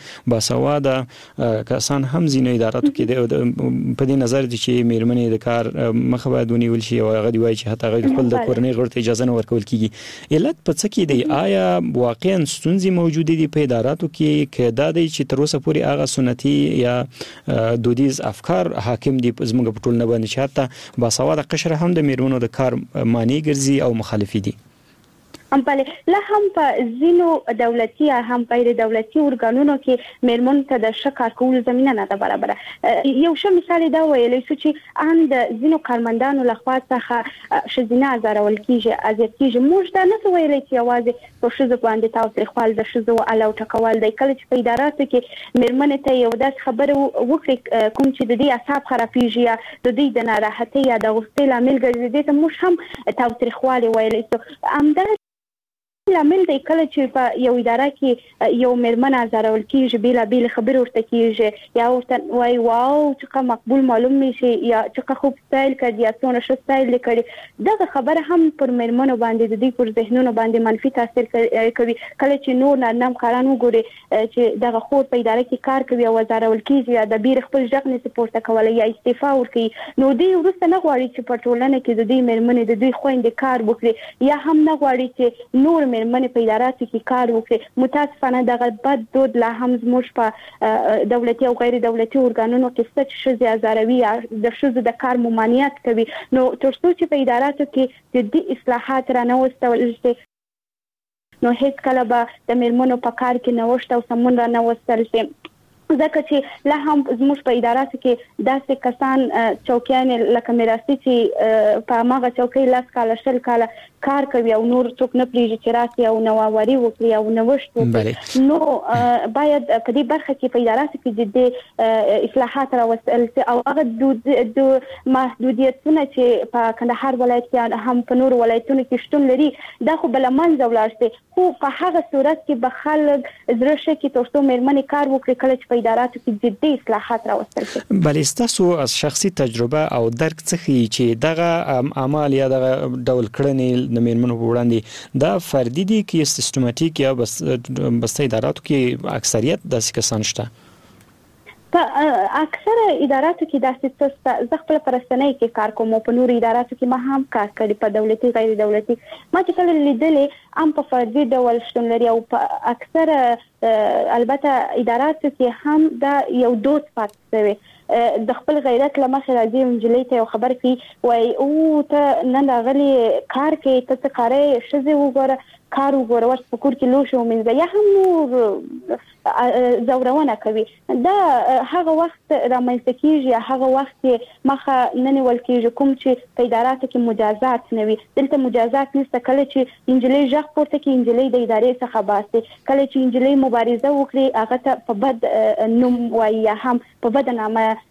باسواده کسان هم ځینې اداراتو کې په دې نظر دي چې میرمنې د کار مخه باید ونیول شي او هغه دی وایي چې حتی هغه خپل د کورنۍ غړو ته اجازه نه ورکول کیږي. علت په څه کې دی؟ آیا واقعا ستونزې موجودې دي په اداراتو کې که دا دی چې تر اوسه پورې هغه سنتي یا دودیز افکار حاکم دي زموږ په ټولنه باندې چې حتی باسواده قشر هم د میرمنو د کار مانع ګرځي او مخالفي دي؟ هم بله لا هم په ځینو دولتي یا هم غیر دولتي ارګانونو کې میرمنو ته د ښه کار کولو زمینه نه ده برابره. یو ښه مثال دا ویلی شو چې ان د ځینو کارمندانو لخوا څخه ښځینه ازارول کېږي اذیت کېږي موږ دا نه شو ویلی چې یوازې په ښځو باندې تاوتریخوال د ښځو اله او ټکول دی کله چې په اداراتو کې میرمنې ته یو داسې خبره وکړي کوم چې د دې اعصاب خرابېږي یا د دوی د ناراحتۍ یا د غوسې لامل ګرځي دې ته موږ هم تاوتریخوالی ویلی شو. همدغه لامل دی کله چې په یو اداره کې یو میرمن ازارول کېږي بېلابېلې خبرې ورته کېږي یا ورته وایي واو چې مقبول معلوم می شي یا چې خوب سټایل کړي یا څونه ښه سټایل یې کړي دغه خبره هم پر میرمنو باندې د دوی پر ذهنونو باندې منفي تاثیر کوي. کله چې نور نارینه همکاران وګوري چې دغه خور په اداره کې کار کوي او ازارول کېږي یا د بیر خپل غږ نشي پورته کولی یا استعفا ورکوي نو دوی وروسته نه غواړي چې په ټولنه کې د دوی میرمنې د دوی خویندې کار وکړي یا هم نه غواړي چې نور میرمنې په اداراتو کې کار وکړي. متاسفانه دغه بد دود لا هم زموږ په دولتي او غیر دولتي ارګانونو کې شته چې ښځې ازاروي یا د ښځو د کار ممانعت کوي نو تر څو چې په اداراتو کې جدي اصلاحات رانوستول شي نو هیڅ کله به د میرمنو په کار کې نوښت او سمون رانوستل شي ځکه چې لا هم زموږ په اداراتو کې داسې کسان چوکیانې لکه میراثي چې په هماغه چوکۍ لس کاله شل کاله کار کوي او نور څوک نه پرېږدي چې راسي او نوآوري وکړي او نوښت وکړي نو باید په دې برخه کې په اداراتو کې جدي اصلاحات راوستل شي او هغه محدودیتونه چې په کندهار ولایت کې هم په نورو ولایتونو کې شتون لري دا خو به له منځه ولاړ شي خو په هغه صورت کې به خلک زړه ښه کړي تر څو میرمنې کار وکړي کله چې په اداراتو کې جدي اصلاحات راوستل شي. بلې ستاسو از شخصي تجربه او درک څه ښیي چې دغه اعمال یا دغه ډول کړنې د میرمنو په وړاندې دا فردي دي کې سیستماتیک یا بسته اداراتو کې اکثریت داسې کسان شته؟ په اکثره اداراتو کې داسې څه شته. زه خپله په رسنۍ کې کار کوم او په نورو اداراتو کې ما هم کار کړی په دولتي غیر دولتي ما چې کله لیدلې هم په فردي ډول شتون لري او په اکثره البته اداراتو کې هم دا یو دود پاتې شوی د خپل غیرت له مخې راځي نجلۍ ته یو خبر کوي وایي او ته نن راغلې کار کوې ته څه کارې ښځې وګوره کار وګوره ورته په کور کې لوښي ومینځه یا هم نور زورونه کوي دا هغه وخت رامنځته کېږي یا هغه وخت مخه نه نیول کېږي کوم چې په اداراتو کې مجازات نه وي. دلته مجازات نشته. کله چې نجلۍ غږ پورته کړي نجلۍ د ادارې څخه باسي کله چې نجلۍ مبارزه وکړي هغه ته په بد نوم وایي یا هم په بده نامه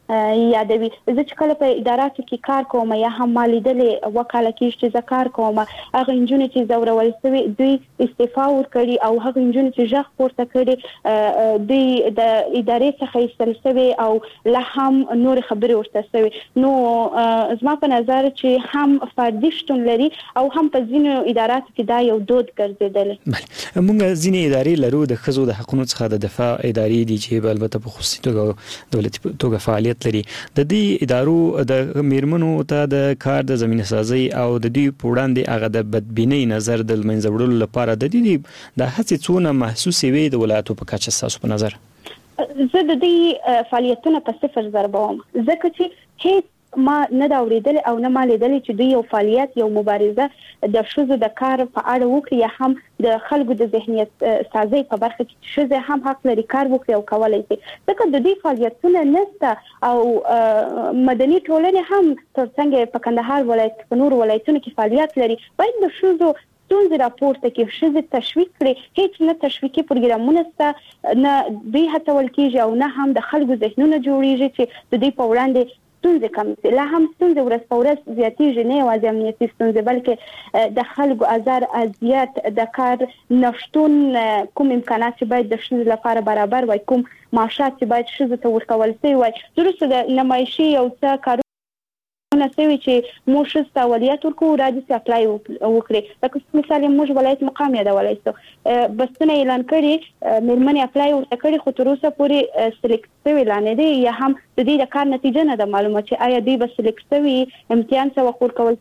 یادوي. زه چې کله په اداراتو کې کار کوم یا هم ما لیدلې وکاله کې چې زه کار کوم هغه نجونې چې زورول شوي دوی استعفا ورکړي او هغه نجونې چې ژغ پورته کړي دوی د ادارې څخه ایستل شوي او لا هم نور خبرې ورته شوي. نو زما په نظر چې هم فردي شتون لري او هم په ځینو اداراتو کې دا یو دود ګرځېدلی. بله موږ ځینې ادارې لرو د ښځو د حقونو څخه د دفاع ادارې دي چې البته په خصوصي توګه دولتي توګه فعالیت لري. د دې ادارو د میرمنو ته د کار د زمینه سازي او د دوی په وړاندې هغه د بدبینۍ نظر د منځ وړلو لپاره د دې د هڅې څونه محسوسې وي د ولایتو په کچه ستاسو په نظر؟ زه د دې فعالیتونه په صفر ضربوم ځکه چې هیڅ ما نه دا اوریدل او نه ما لیدل چې دوی یو فعالیت یو مبارزه د ښځو د کار په اړه وکړي یا هم د خلکو د ذهنیت سازي په برخه کې ښځې هم حق لري کار وکړي او کولای شي. ځکه د دې فعالیتونه نشته او مدني ټولنې هم ترڅنګ په کندهار ولایت په نور ولایتونو کې فعالیت لري. باید د ښځو ستونزې راپورته کړي، ښځې تشویق کړي. هیڅ نه تشویقي پروګرامونه شته، نه دوی هڅول کېږي او نه هم د خلکو ذهنونه جوړېږي چې د دوی په وړاندې ستونزې کم شي. لا هم ستونزې ورځ په ورځ زیاتېږي، نه یوازې امنیتي ستونزې بلکې د خلکو ازار اذیت، د کار نشتون، کوم امکانات چې باید د ښځو لپاره برابر وای، کوم معاشات چې باید ښځو ته ورکول شوي وای. وروسته د نمایشي یو څه کارونه نسوي چې موږ ښځو ته اولویت ورکوو راځي چې اپلای وکړي. لکه مثال موږ ولایت مقام یادولی شو، بستونه اعلان کړي، میرمنې اپلای ورته کړي خو تر اوسه پورې سلیکټ شوي لا نه دي یا هم د دې د کار نتیجه نه ده معلومه چې آیا دوی به سلیکټ شوي امتحان څه وخت ورکول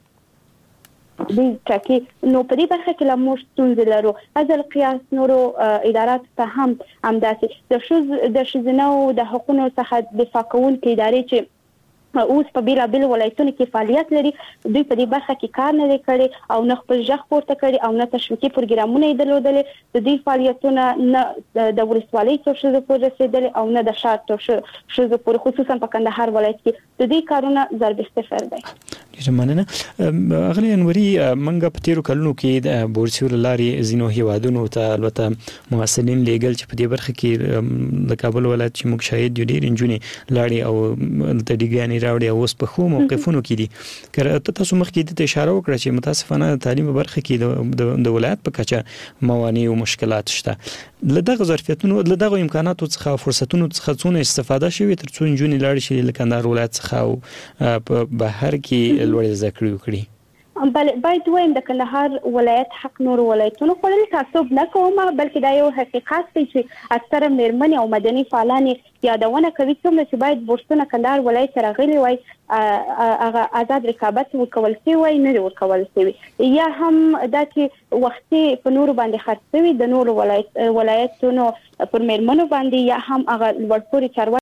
دوی ټاکي. نو په دې برخه کې لا موږ ستونزې لرو. از القیاس نورو اداراتو ته هم همداسې د ښځینه د حقونو څخه دفاع کوونکې ادارې چې اوس په بیلابیل ولایتونو کې فعالیت لري، دوی په دې برخه کې کار نه دی کړی او نه خپل ژغ پورته کړي او نه تشویقي پروګرامونه یې درلودلي. د دې فعالیتونه نه د ولسوالۍ څو ښځو پورې رسېدلي او نه د ښار څو ښځو پورې، خصوصا په کندهار ولایت کې د دې کارونه ضرب صفر دی. ډېره مننه. اغلې انوري، موږ په تیرو کلونو کې د بورسیو له لارې ځینو هیوادونو ته البته محصلین لیږل چې په دې برخه کې د کابل ولایت چې موږ شاهد یو ډېرې نجونې لاړې او د ډیګیانې راوړي او اوس په ښو موقفونو کې دي. که تاسو مخکې د اشاره وکړه چې متاسفانه د تعلیم په برخه کې د ولایت په کچه موانع او مشکلات شته، له دغه ظرفیتونو له دغه امکاناتو څخه فرصتونو څخه څونه استفاده شوي تر څو نجونې لاړې شي له کندهار ولایت څخه او په بهر کې لوړې زده کړې وکړي؟ بله باید وایم د کندهار ولایت حق نور ولایتونو خوړل تعصب نه کوم، بلکې دا یو حقیقت دی چې اکثره میرمنې او مدني فعالان یادونه کوي څومره چې باید بورسونه کندهار ولایت ته راغلي وای هغه آزاد رقابت ورکول شوی وای نه ورکول شوی، یا هم دا چې وختي په نورو باندې خرڅ شوي د نورو ولایت ولایتونو پر میرمنو باندې، یا هم هغه لوړپوړي چارواکي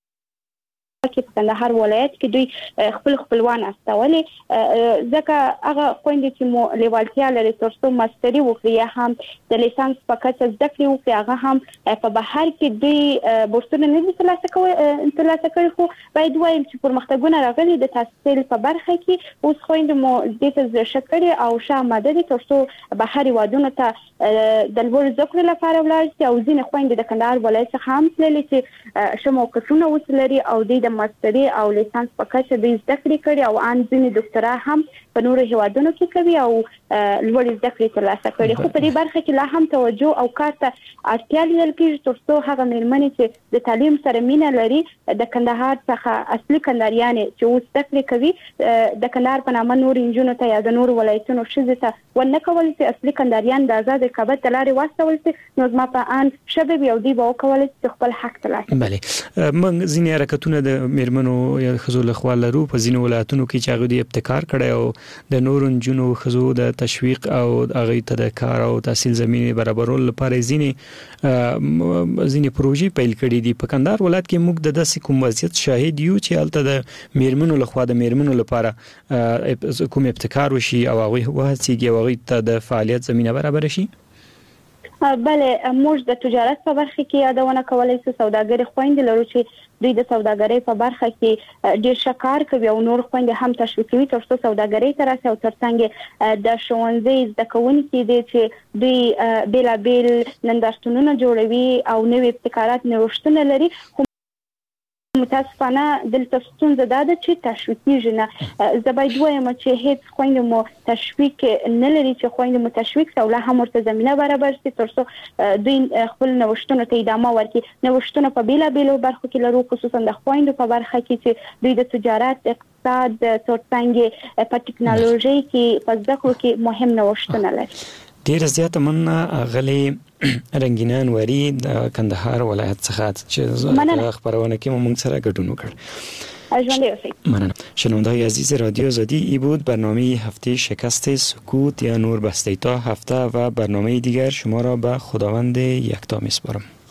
کې په کندهار ولایت کې دوی خپل خپلوان استولي، ځکه هغه خويندې چې مو لیوالتیا لري ترڅو ماستري وکړي یا هم د لیسانس په کچه زده کړې وکړي، هغه هم په بهر کې دوی بورسونه نه دي ترلاسه کوي ترلاسه کړي. خو باید وایم چې پرمختګونه راغلي د تحصیل په برخه کې، اوس خويندې مو دې ته زړه کړي او ښه آماده دي ترڅو بهر هیوادونو ته د لوړ زده کړې لپاره ولاړ شي. او ځینې خويندې د کندهار ولایت څخه هم تللي چې ښه موقفونه اوس لري او دوی د ماستري او لیسانس په کچه دوی زده کړې کړي او ان ځینې ډاکټرا هم په نورو هیوادونو کې کوي او لوړې زده کړې ترلاسه کړي. خو په دې برخه کې لا هم توجه او کار ته اړتیا لیدل کېږي ترڅو هغه میرمنې چې د تعلیم سره مینه لري د کندهار څخه اصلي کندهاریانې چې اوس زده کړې کوي د کندهار په نامه نور نجونو ته یا د نورو ولایتونو ښځې ته ونه کول چې اصلي کندهاریان د آزاد رقابت د لارې واستول شي، نو زما په ان شبه یو دی به وکول چې خپل حق ترلاسه کړي. بله موږ ځینې حرکتونه د میرمنو یا ښځو لخوا لرو په ځینو ولایتونو کې چې هغه د ابتکار کړی او د نورو نجونو ښځو د تشویق او هغه ته د کار او تحصیل زمینه برابرولو لپاره ځینې ځینې پروژې پیل کړي دي. په کندهار ولایت کې موږ د داسې کوم وضعیت شاهد یو چې هلته د میرمنو لخوا د میرمنو لپاره کوم ابتکار وشي او هغه وهڅیږي او هغه ته د فعالیت زمینه برابر شي؟ بله موږ د تجارت په برخه کې یادونه کولای شو، سوداګري خويندې لرو چې دوی د سوداګرۍ په برخه کې ډېر ښه کار کوي او نور خويندې هم تشویق کوي ترڅو سوداګرۍ ته راسي او ترڅنګ د ښوونځي زده کوونکي دي چې دوی بیلابیل نندارتونونه جوړوي او نوې ابتکارات نوښتونه لري. خو متاسفانه دلته ستونزه ده چې تشویقي نه زباید وایم چې هیڅ خويند مو تشویق نه لري چې خويند مو تشویق سوله هم ورته زمينه برابر شي ترڅو دوی خپل نوښتونه ته ادامه ورکړي. نوښتونه په بیلا بیلو برخو کې لرو، خصوصا د خويند په برخه کې چې دوی د تجارت اقتصاد ترڅنګ په ټکنالوژي کې په ځکه کې مهم نوښتونه لري. ډیر زیات من غلي رنگینان وری د کندهار ولایت څخه چې خبرونه کې موږ سره ګډون وکړ. ممنونم. شنونده‌های عزیز رادیو آزادی، ای بود برنامه هفته شکست سکوت یا نور بسته. تا هفته و برنامه دیگر شما را به خداوند یکتا میسپارم.